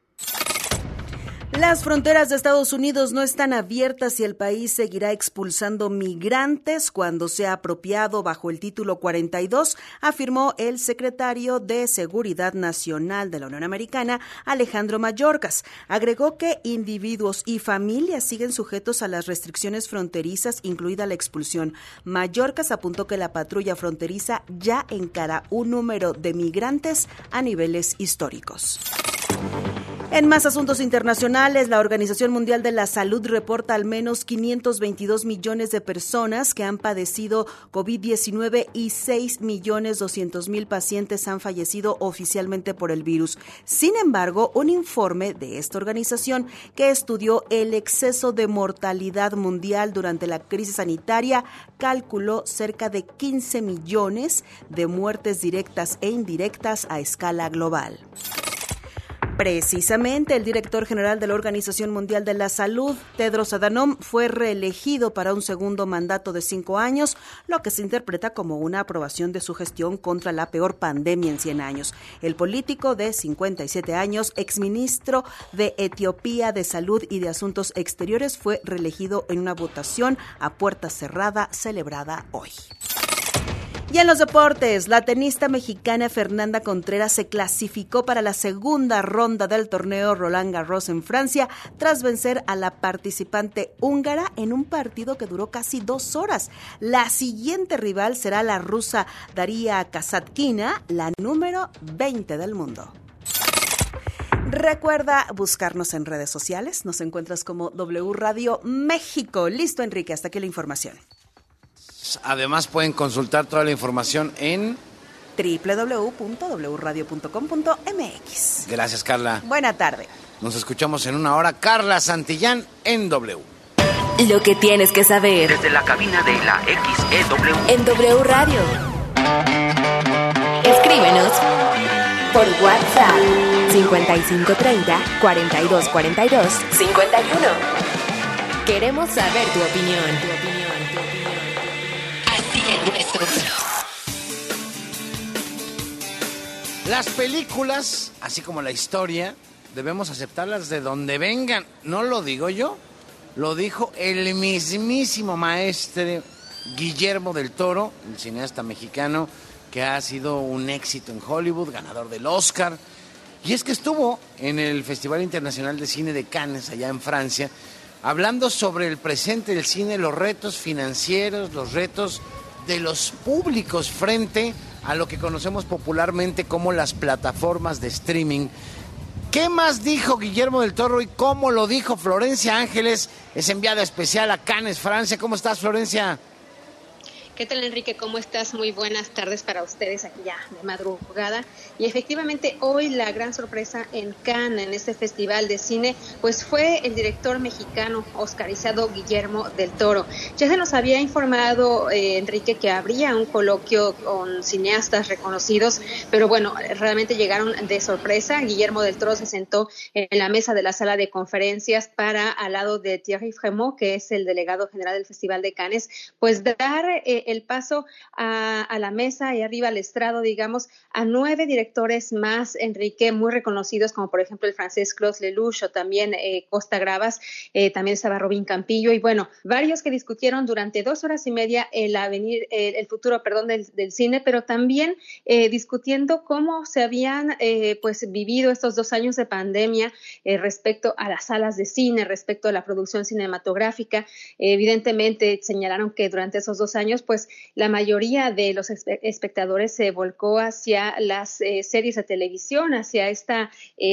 Las fronteras de Estados Unidos no están abiertas y el país seguirá expulsando migrantes cuando sea apropiado bajo el título 42, afirmó el secretario de Seguridad Nacional de la Unión Americana, Alejandro Mayorkas. Agregó que individuos y familias siguen sujetos a las restricciones fronterizas, incluida la expulsión. Mayorkas apuntó que la patrulla fronteriza ya encara un número de migrantes a niveles históricos. En más asuntos internacionales, la Organización Mundial de la Salud reporta al menos 522 millones de personas que han padecido COVID-19 y 6.200.000 pacientes han fallecido oficialmente por el virus. Sin embargo, un informe de esta organización que estudió el exceso de mortalidad mundial durante la crisis sanitaria calculó cerca de 15 millones de muertes directas e indirectas a escala global. Precisamente, el director general de la Organización Mundial de la Salud, Tedros Adhanom, fue reelegido para un segundo mandato de 5 años, lo que se interpreta como una aprobación de su gestión contra la peor pandemia en 100 años. El político de 57 años, exministro de Etiopía de Salud y de Asuntos Exteriores, fue reelegido en una votación a puerta cerrada celebrada hoy. Y en los deportes, la tenista mexicana Fernanda Contreras se clasificó para la segunda ronda del torneo Roland Garros en Francia tras vencer a la participante húngara en un partido que duró casi 2 horas. La siguiente rival será la rusa Daria Kasatkina, la número 20 del mundo. Recuerda buscarnos en redes sociales. Nos encuentras como W Radio México. Listo, Enrique, hasta aquí la información.
Además pueden consultar toda la información en
www.wradio.com.mx.
Gracias, Carla.
Buena tarde.
Nos escuchamos en una hora. Carla Santillán en W.
Lo que tienes que saber.
Desde la cabina de la XEW.
En W Radio. Escríbenos por WhatsApp 5530-4242-51. Queremos saber tu opinión.
Las películas, así como la historia, debemos aceptarlas de donde vengan. No lo digo yo, lo dijo el mismísimo maestro Guillermo del Toro, el cineasta mexicano que ha sido un éxito en Hollywood, ganador del Oscar. Y es que estuvo en el Festival Internacional de Cine de Cannes, allá en Francia, hablando sobre el presente del cine, los retos financieros, los retos de los públicos frente a lo que conocemos popularmente como las plataformas de streaming. ¿Qué más dijo Guillermo del Toro y cómo lo dijo Florencia Ángeles? Es enviada especial a Cannes, Francia. ¿Cómo estás, Florencia?
¿Qué tal, Enrique? ¿Cómo estás? Muy buenas tardes para ustedes aquí ya de madrugada. Y efectivamente hoy la gran sorpresa en Cannes, en este festival de cine, pues fue el director mexicano oscarizado Guillermo del Toro. Ya se nos había informado, Enrique, que habría un coloquio con cineastas reconocidos, pero bueno, realmente llegaron de sorpresa. Guillermo del Toro se sentó en la mesa de la sala de conferencias para, al lado de Thierry Frémaux, que es el delegado general del Festival de Cannes, pues dar el paso a la mesa y arriba al estrado, digamos, a 9 directores más, Enrique, muy reconocidos, como por ejemplo el francés Claude Lelouch o también Costa Gravas, también estaba Robin Campillo, y bueno, varios que discutieron durante 2 horas y media el futuro del cine, pero también discutiendo cómo se habían pues vivido estos 2 años de pandemia respecto a las salas de cine, respecto a la producción cinematográfica. Evidentemente señalaron que durante esos 2 años pues la mayoría de los espectadores se volcó hacia las series de televisión, hacia esta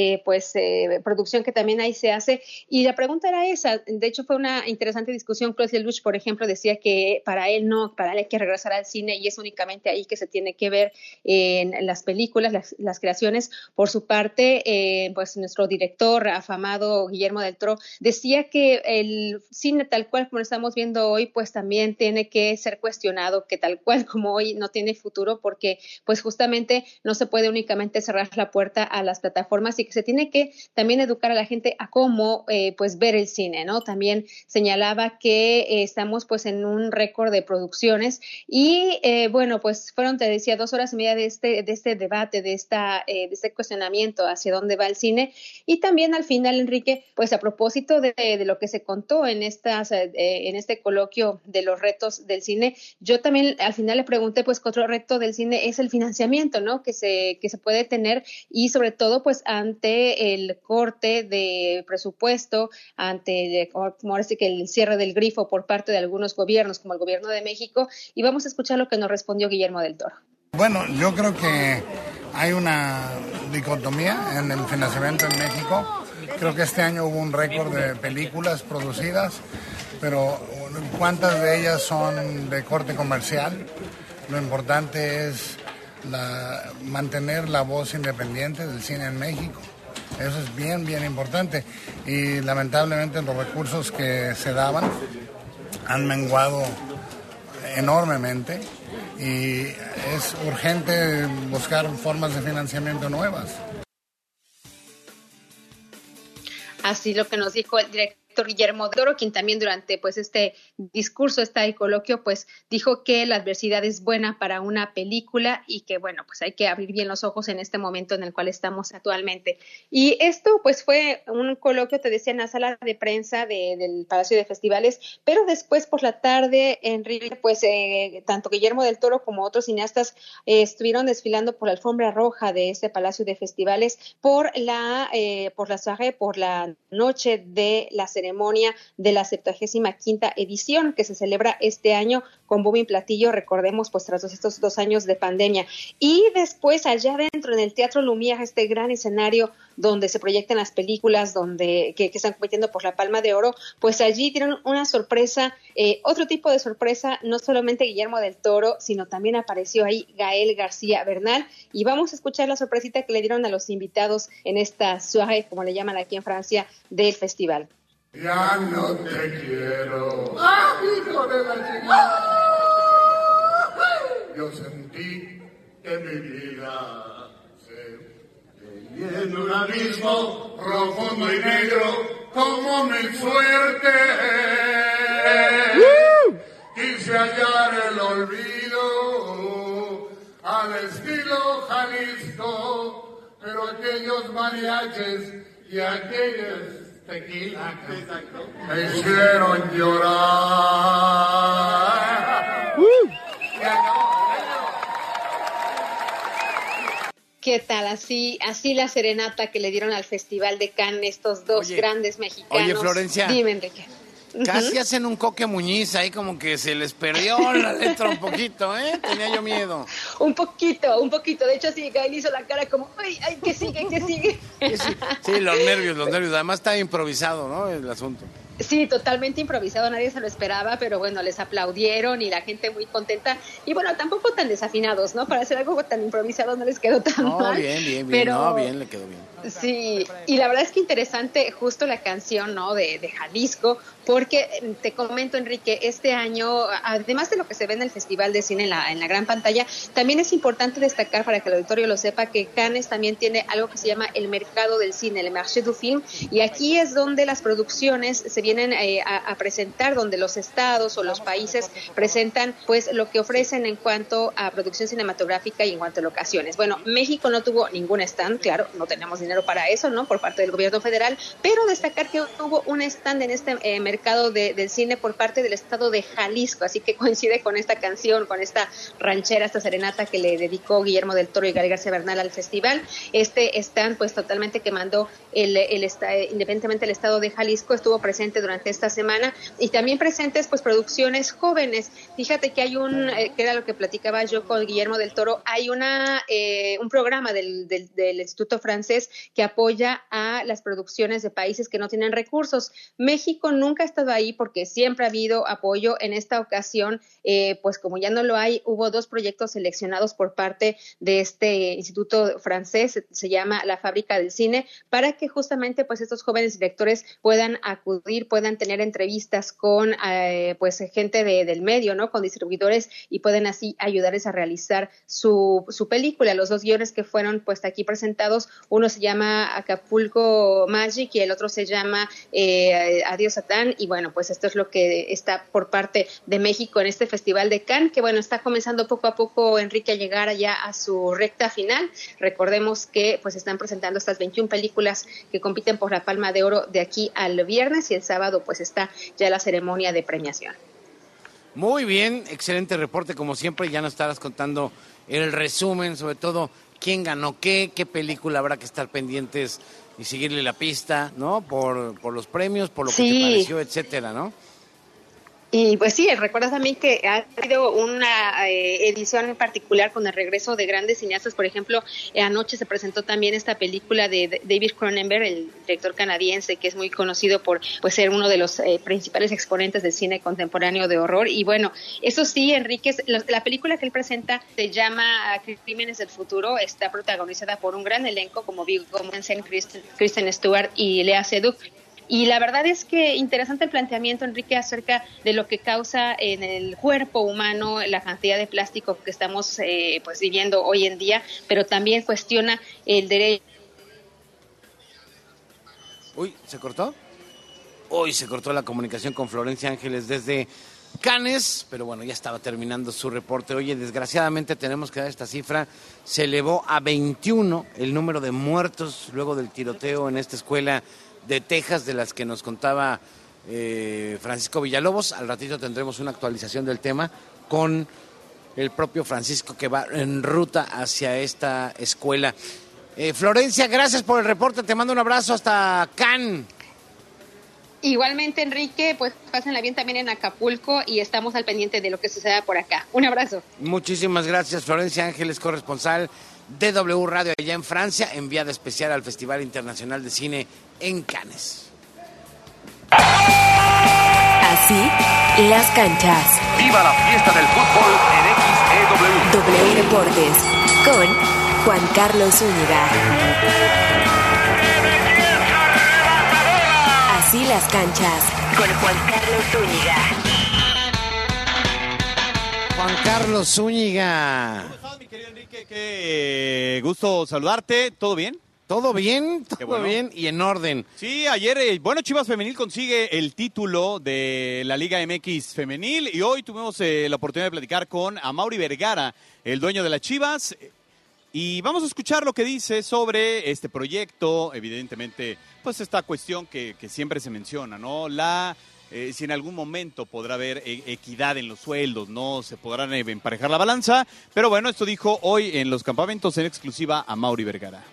producción que también ahí se hace, y la pregunta era esa. De hecho fue una interesante discusión. Claude Lelouch, por ejemplo, decía que para él hay que regresar al cine y es únicamente ahí que se tiene que ver en las películas, las creaciones. Por su parte, pues nuestro director afamado Guillermo del Toro decía que el cine tal cual como lo estamos viendo hoy, pues también tiene que ser cuestionado, que tal cual como hoy no tiene futuro, porque pues justamente no se puede únicamente cerrar la puerta a las plataformas y que se tiene que también educar a la gente a cómo pues ver el cine, ¿no? También señalaba que estamos pues en un récord de producciones y bueno, pues fueron, te decía, 2 horas y media de este debate, de este cuestionamiento hacia dónde va el cine. Y también al final, Enrique, pues a propósito de lo que se contó en este coloquio de los retos del cine, yo también al final le pregunté pues que otro reto del cine es el financiamiento, ¿no? Que se puede tener, y sobre todo pues ante el corte de presupuesto, ante como ahora sí que el cierre del grifo por parte de algunos gobiernos, como el gobierno de México, y vamos a escuchar lo que nos respondió Guillermo del Toro.
Bueno, yo creo que hay una dicotomía en el financiamiento en México. Creo que este año hubo un récord de películas producidas, pero ¿cuántas de ellas son de corte comercial? Lo importante es mantener la voz independiente del cine en México. Eso es bien, bien importante. Y lamentablemente los recursos que se daban han menguado enormemente y es urgente buscar formas de financiamiento nuevas.
Así lo que nos dijo el director Guillermo del Toro, quien también durante pues este discurso, este coloquio, pues dijo que la adversidad es buena para una película y que bueno, pues hay que abrir bien los ojos en este momento en el cual estamos actualmente. Y esto pues fue un coloquio, te decía, en la sala de prensa del Palacio de Festivales, pero después por la tarde, Enrique, pues tanto Guillermo del Toro como otros cineastas estuvieron desfilando por la alfombra roja de este Palacio de Festivales por la noche de la ceremonia de la 75ª edición que se celebra este año con bombo y platillo, recordemos, pues tras estos 2 años de pandemia. Y después allá adentro en el Teatro Lumière, este gran escenario donde se proyectan las películas, que están compitiendo por la Palma de Oro, pues allí dieron una sorpresa, otro tipo de sorpresa, no solamente Guillermo del Toro, sino también apareció ahí Gael García Bernal, y vamos a escuchar la sorpresita que le dieron a los invitados en esta soirée, como le llaman aquí en Francia, del festival.
Ya no te quiero. ¡Ah, hijo de la chingada! Yo sentí que mi vida se tenía en un abismo profundo y negro como mi suerte. Quise hallar el olvido al estilo Jalisco, pero aquellos mariachis y aquellas tequila me hicieron llorar.
¿Qué tal? Así la serenata que le dieron al Festival de Cannes estos dos grandes mexicanos.
Oye, Florencia.
Dime, Enrique.
Casi hacen un Coque Muñiz ahí, como que se les perdió la letra un poquito, ¿eh? Tenía yo miedo.
Un poquito. De hecho, sí, Gael hizo la cara como, ay, ¿qué sigue?
Sí, los nervios. Además está improvisado, ¿no? El asunto.
Sí, totalmente improvisado, nadie se lo esperaba, pero bueno, les aplaudieron y la gente muy contenta. Y bueno, tampoco tan desafinados, ¿no? Para hacer algo tan improvisado no les quedó tan mal.
Bien,
pero,
bien, le quedó bien.
Sí, y la verdad es que interesante justo la canción, ¿no? De Jalisco, porque te comento, Enrique, este año, además de lo que se ve en el Festival de Cine en la gran pantalla, también es importante destacar, para que el auditorio lo sepa, que Cannes también tiene algo que se llama el mercado del cine, el marché du film, y aquí es donde las producciones se vienen a presentar, donde los estados o los países presentan pues lo que ofrecen en cuanto a producción cinematográfica y en cuanto a locaciones. Bueno, México no tuvo ningún stand, claro, no tenemos dinero para eso, ¿no? Por parte del gobierno federal, pero destacar que hubo un stand en este mercado del cine por parte del estado de Jalisco, así que coincide con esta canción, con esta ranchera, esta serenata que le dedicó Guillermo del Toro y Gael García Bernal al festival. Este stand pues totalmente que mandó independientemente del estado de Jalisco, estuvo presente durante esta semana, y también presentes pues producciones jóvenes. Fíjate que hay que era lo que platicaba yo con Guillermo del Toro, hay un programa del Instituto Francés que apoya a las producciones de países que no tienen recursos. México nunca ha estado ahí porque siempre ha habido apoyo. En esta ocasión, pues como ya no lo hay, hubo 2 proyectos seleccionados por parte de este Instituto Francés, se llama La Fábrica del Cine, para que justamente pues estos jóvenes directores puedan acudir, puedan tener entrevistas con pues gente del medio, ¿no? Con distribuidores, y pueden así ayudarles a realizar su película. Los 2 guiones que fueron pues aquí presentados, uno se llama Acapulco Magic y el otro se llama Adiós Satán, y bueno, pues esto es lo que está por parte de México en este Festival de Cannes, que bueno, está comenzando poco a poco, Enrique, a llegar allá a su recta final. Recordemos que pues están presentando estas 21 películas que compiten por la Palma de Oro de aquí al viernes, y el sábado pues está ya la ceremonia de premiación.
Muy bien, excelente reporte como siempre. Ya nos estarás contando el resumen, sobre todo quién ganó qué película habrá que estar pendientes y seguirle la pista, ¿no? Por los premios, por lo que te pareció, etcétera, ¿no?
Y pues sí, recuerda también que ha habido una edición en particular con el regreso de grandes cineastas. Por ejemplo, anoche se presentó también esta película de David Cronenberg, el director canadiense, que es muy conocido por pues ser uno de los principales exponentes del cine contemporáneo de horror. Y bueno, eso sí, Enrique, la película que él presenta se llama Crímenes del Futuro. Está protagonizada por un gran elenco como Viggo Mortensen, Kristen Stewart y Lea Seydoux. Y la verdad es que interesante el planteamiento, Enrique, acerca de lo que causa en el cuerpo humano la cantidad de plástico que estamos pues viviendo hoy en día, pero también cuestiona el derecho.
Uy, ¿se cortó? Hoy se cortó la comunicación con Florencia Ángeles desde Cannes, pero bueno, ya estaba terminando su reporte. Oye, desgraciadamente tenemos que dar esta cifra. Se elevó a 21 el número de muertos luego del tiroteo en esta escuela de Texas, de las que nos contaba Francisco Villalobos. Al ratito tendremos una actualización del tema con el propio Francisco, que va en ruta hacia esta escuela. Florencia, gracias por el reporte, te mando un abrazo hasta Cannes.
Igualmente, Enrique, pues pásenla bien también en Acapulco y estamos al pendiente de lo que suceda por acá. Un abrazo.
Muchísimas gracias, Florencia Ángeles, corresponsal de W Radio allá en Francia, enviada especial al Festival Internacional de Cine en Cannes.
Así, las canchas.
¡Viva la fiesta del fútbol en XEW!
W Deportes, con Juan Carlos Zúñiga. Así las canchas, con Juan Carlos Zúñiga.
Juan Carlos Zúñiga.
¿Cómo estás, mi querido Enrique? Qué gusto saludarte. ¿Todo bien?
Todo bien, todo bien y en orden.
Sí, ayer, Chivas Femenil consigue el título de la Liga MX Femenil y hoy tuvimos la oportunidad de platicar con Amaury Vergara, el dueño de las Chivas, y vamos a escuchar lo que dice sobre este proyecto, evidentemente, pues esta cuestión que siempre se menciona, ¿no? Si en algún momento podrá haber equidad en los sueldos, ¿no? Se podrán emparejar la balanza, pero bueno, esto dijo hoy en los campamentos en exclusiva Amaury Vergara.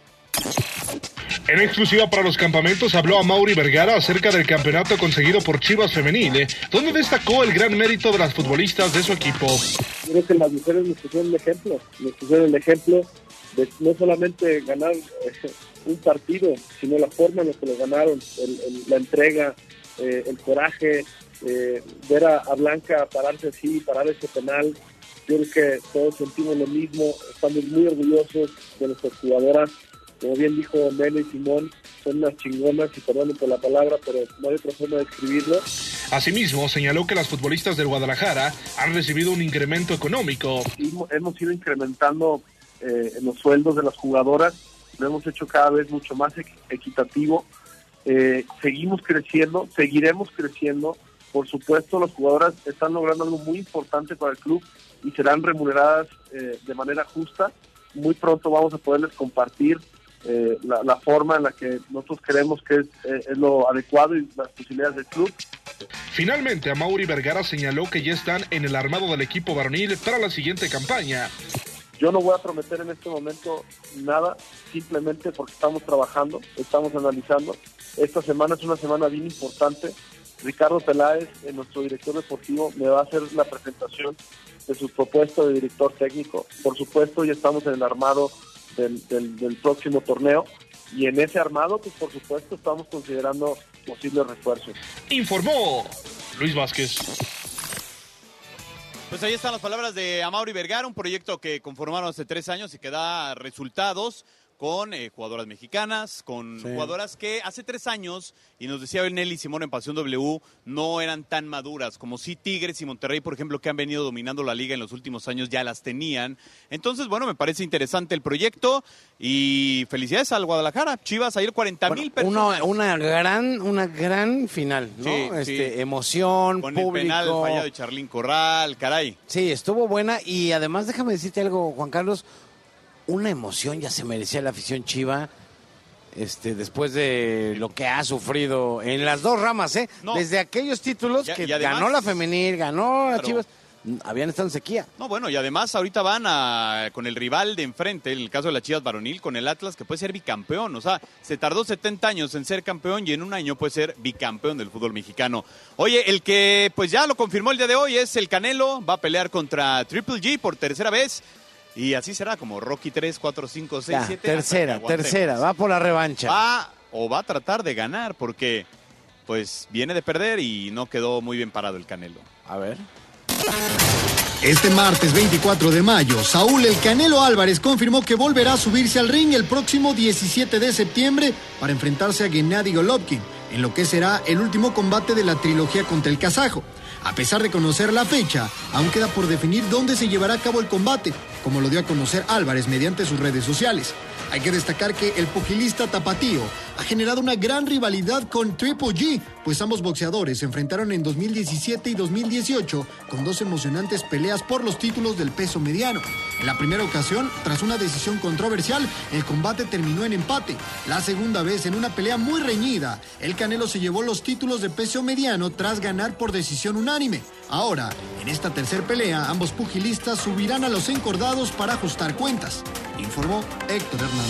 En exclusiva para los campamentos habló Amaury Vergara acerca del campeonato conseguido por Chivas Femenil, donde destacó el gran mérito de las futbolistas de su equipo.
Creo que las mujeres nos pusieron el ejemplo de no solamente ganar un partido, sino la forma en la que lo ganaron, la entrega, el coraje, ver a Blanca pararse así, parar ese penal. Yo creo que todos sentimos lo mismo, estamos muy orgullosos de nuestras jugadoras. Como bien dijo Melo y Simón, son unas chingonas, y perdón por la palabra, pero no hay otra forma de escribirlo.
Asimismo, señaló que las futbolistas del Guadalajara han recibido un incremento económico.
Hemos ido incrementando los sueldos de las jugadoras, lo hemos hecho cada vez mucho más equitativo. Seguimos creciendo, seguiremos creciendo. Por supuesto, las jugadoras están logrando algo muy importante para el club y serán remuneradas de manera justa. Muy pronto vamos a poderles compartir la forma en la que nosotros creemos que es lo adecuado y las posibilidades del club.
Finalmente, Amaury Vergara señaló que ya están en el armado del equipo varonil para la siguiente campaña.
Yo no voy a prometer en este momento nada, simplemente porque estamos trabajando, estamos analizando. Esta semana es una semana bien importante. Ricardo Peláez, nuestro director deportivo, me va a hacer la presentación de su propuesta de director técnico. Por supuesto, ya estamos en el armado del próximo torneo, y en ese armado, pues por supuesto, estamos considerando posibles refuerzos.
Informó Luis Vázquez.
Pues ahí están las palabras de Amaury Vergara, un proyecto que conformaron hace 3 años y que da resultados con jugadoras mexicanas, con jugadoras que hace 3 años, y nos decía Nelly Simón en Pasión W, no eran tan maduras, como sí Tigres y Monterrey, por ejemplo, que han venido dominando la liga en los últimos años, ya las tenían. Entonces, bueno, me parece interesante el proyecto, y felicidades al Guadalajara. Chivas, ayer 40,000 personas.
Una gran final, ¿no?
Sí,
emoción,
con
público.
El penal fallado de Charlín Corral, caray.
Sí, estuvo buena, y además déjame decirte algo, Juan Carlos, una emoción ya se merecía la afición chiva, después de lo que ha sufrido en las dos ramas,
No.
desde aquellos títulos que
y además,
ganó la femenil, ganó la Chivas, habían estado en sequía.
No, bueno, y además ahorita van con el rival de enfrente, en el caso de las Chivas varonil, con el Atlas, que puede ser bicampeón. O sea, se tardó 70 años en ser campeón y en un año puede ser bicampeón del fútbol mexicano. Oye, el que pues ya lo confirmó el día de hoy es el Canelo, va a pelear contra Triple G por tercera vez. Y así será, como Rocky 3, 4, 5, 6, 7.
Tercera, va por la revancha.
Va a tratar de ganar, porque pues viene de perder y no quedó muy bien parado el Canelo.
A ver.
Este martes 24 de mayo, Saúl El Canelo Álvarez confirmó que volverá a subirse al ring el próximo 17 de septiembre para enfrentarse a Gennady Golovkin, en lo que será el último combate de la trilogía contra el kazajo. A pesar de conocer la fecha, aún queda por definir dónde se llevará a cabo el combate, como lo dio a conocer Álvarez mediante sus redes sociales. Hay que destacar que el pugilista tapatío ha generado una gran rivalidad con Triple G, pues ambos boxeadores se enfrentaron en 2017 y 2018 con 2 emocionantes peleas por los títulos del peso mediano. En la primera ocasión, tras una decisión controversial, el combate terminó en empate. La segunda vez, en una pelea muy reñida, el Canelo se llevó los títulos de peso mediano tras ganar por decisión unánime. Ahora, en esta tercera pelea, ambos pugilistas subirán a los encordados para ajustar cuentas, informó Héctor Hernández.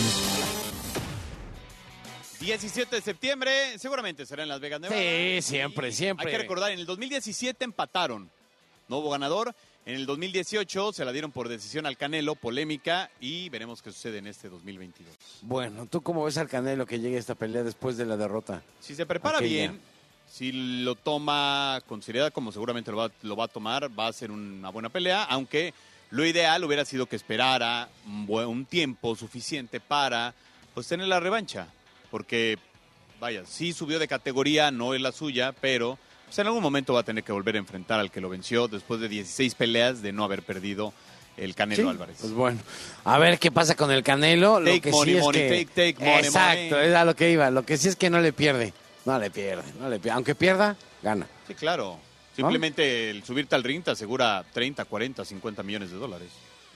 17 de septiembre, seguramente será en Las Vegas, Nevada.
Sí, siempre.
Hay que recordar, en el 2017 empataron, no hubo ganador. En el 2018 se la dieron por decisión al Canelo, polémica, y veremos qué sucede en este 2022.
Bueno, ¿tú cómo ves al Canelo que llegue a esta pelea después de la derrota?
Si se prepara bien, si lo toma con seriedad, como seguramente lo va a tomar, va a ser una buena pelea, aunque lo ideal hubiera sido que esperara un tiempo suficiente para pues tener la revancha, porque vaya, sí subió de categoría, no es la suya, pero pues en algún momento va a tener que volver a enfrentar al que lo venció después de 16 peleas de no haber perdido el Canelo Álvarez.
Pues bueno, a ver qué pasa con el Canelo.
Take money, take money.
Exacto, es a lo que iba. Lo que sí es que no le pierde. Aunque pierda, gana.
Sí, claro. Simplemente el subirte al ring te asegura 30, 40, 50 millones de dólares.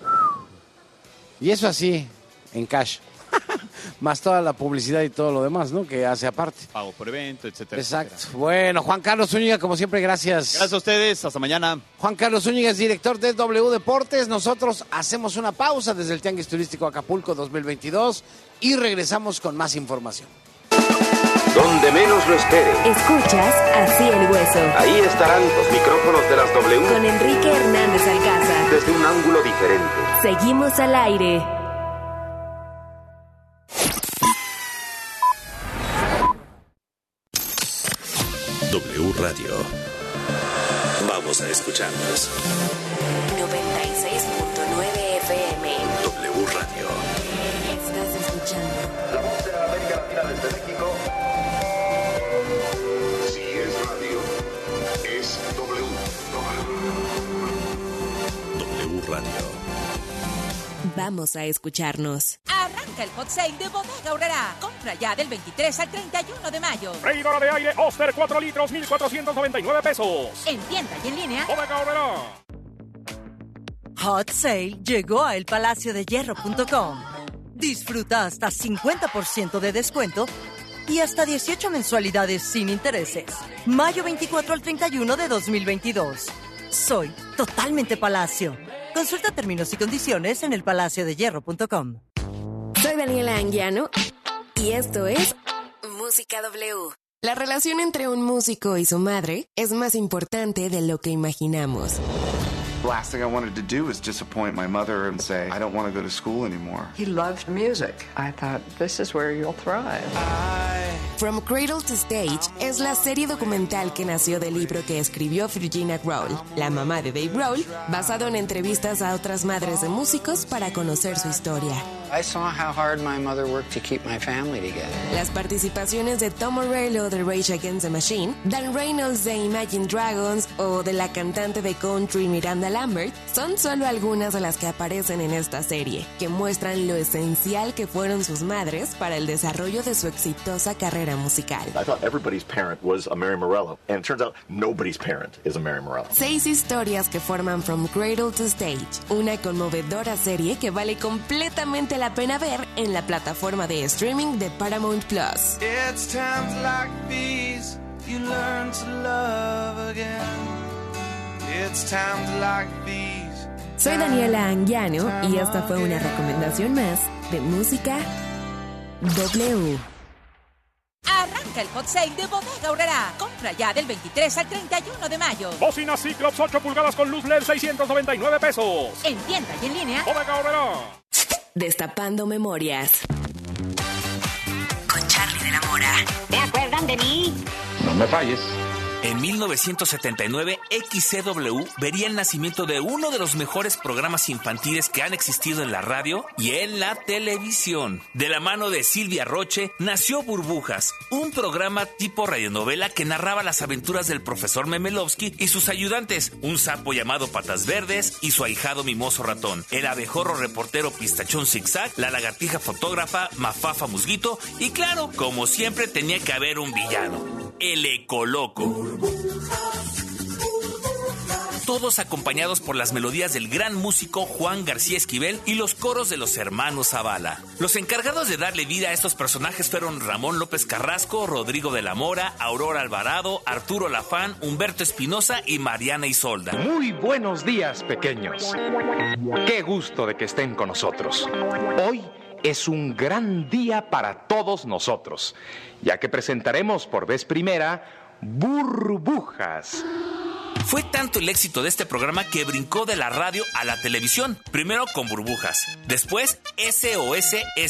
Y eso así, en cash. Más toda la publicidad y todo lo demás, ¿no? Que hace aparte.
Pago por evento, etcétera.
Exacto.
Etcétera.
Bueno, Juan Carlos Zúñiga, como siempre, gracias.
Gracias a ustedes. Hasta mañana.
Juan Carlos Zúñiga es director de W Deportes. Nosotros hacemos una pausa desde el Tianguis Turístico Acapulco 2022 y regresamos con más información.
Donde menos lo espere.
Escuchas Así el Hueso.
Ahí estarán los micrófonos de las W.
Con Enrique Hernández Alcázar.
Desde un ángulo diferente.
Seguimos al aire.
W Radio. Vamos a escucharnos.
96.9 FM.
W Radio.
Estás escuchando
La voz de la América Latina desde México.
Si es radio, es W.
W Radio.
Vamos a escucharnos.
Arranca el hot sale de Bodega Aurrerá. Compra ya del 23 al 31 de mayo.
Freidora de aire Oster 4 litros, 1,499 pesos.
En tienda y en línea.
Bodega Aurrerá.
Hot Sale llegó a elpalaciodehierro.com. Disfruta hasta 50% de descuento y hasta 18 mensualidades sin intereses. Mayo 24 al 31 de 2022. Soy totalmente Palacio. Consulta términos y condiciones en elpalaciodehierro.com.
Soy Daniela Anguiano y esto es Música W. La relación entre un músico y su madre es más importante de lo que imaginamos.
The last thing I wanted to do was disappoint my mother and say, I don't want to go to school anymore.
He loved music. I thought, this is where you'll thrive.
From Cradle to Stage es la serie documental que nació del libro que escribió Virginia Grohl, la mamá de Dave Grohl, basado en entrevistas a otras madres de músicos para conocer su historia.
I saw how hard my mother worked to keep my family together.
Las participaciones de Tom Morello de Rage Against the Machine, Dan Reynolds de Imagine Dragons o de la cantante de country Miranda Lambert son solo algunas de las que aparecen en esta serie, que muestran lo esencial que fueron sus madres para el desarrollo de su exitosa carrera musical.
I thought everybody's parent was a Mary Morello, and it turns out nobody's parent is a Mary Morello.
6 historias que forman From Cradle to Stage, una conmovedora serie que vale completamente la pena ver en la plataforma de streaming de Paramount Plus.
It's times like these you learn to love again.
Soy Daniela Anguiano y esta fue una recomendación más de Música W.
Arranca el hot sale de Bodega Aurrerá. Compra ya del 23 al 31 de mayo.
Bocina Cyclops 8 pulgadas con luz LED, 699 pesos.
En tienda y en línea.
Bodega Aurrerá.
Destapando memorias.
Con Charlie de la Mora.
¿Te acuerdan de mí?
No me falles.
En 1979, XCW vería el nacimiento de uno de los mejores programas infantiles que han existido en la radio y en la televisión. De la mano de Silvia Roche, nació Burbujas, un programa tipo radionovela que narraba las aventuras del profesor Memelovsky y sus ayudantes, un sapo llamado Patas Verdes y su ahijado Mimoso Ratón, el abejorro reportero Pistachón Zigzag, la lagartija fotógrafa Mafafa Musguito y claro, como siempre tenía que haber un villano. El Ecoloco. Todos acompañados por las melodías del gran músico Juan García Esquivel y los coros de los hermanos Zavala. Los encargados de darle vida a estos personajes fueron Ramón López Carrasco, Rodrigo de la Mora, Aurora Alvarado, Arturo Lafán, Humberto Espinosa y Mariana Isolda.
Muy buenos días, pequeños. Qué gusto de que estén con nosotros. Hoy es un gran día para todos nosotros, ya que presentaremos por vez primera Burbujas.
Fue tanto el éxito de este programa que brincó de la radio a la televisión. Primero con Burbujas, después SOS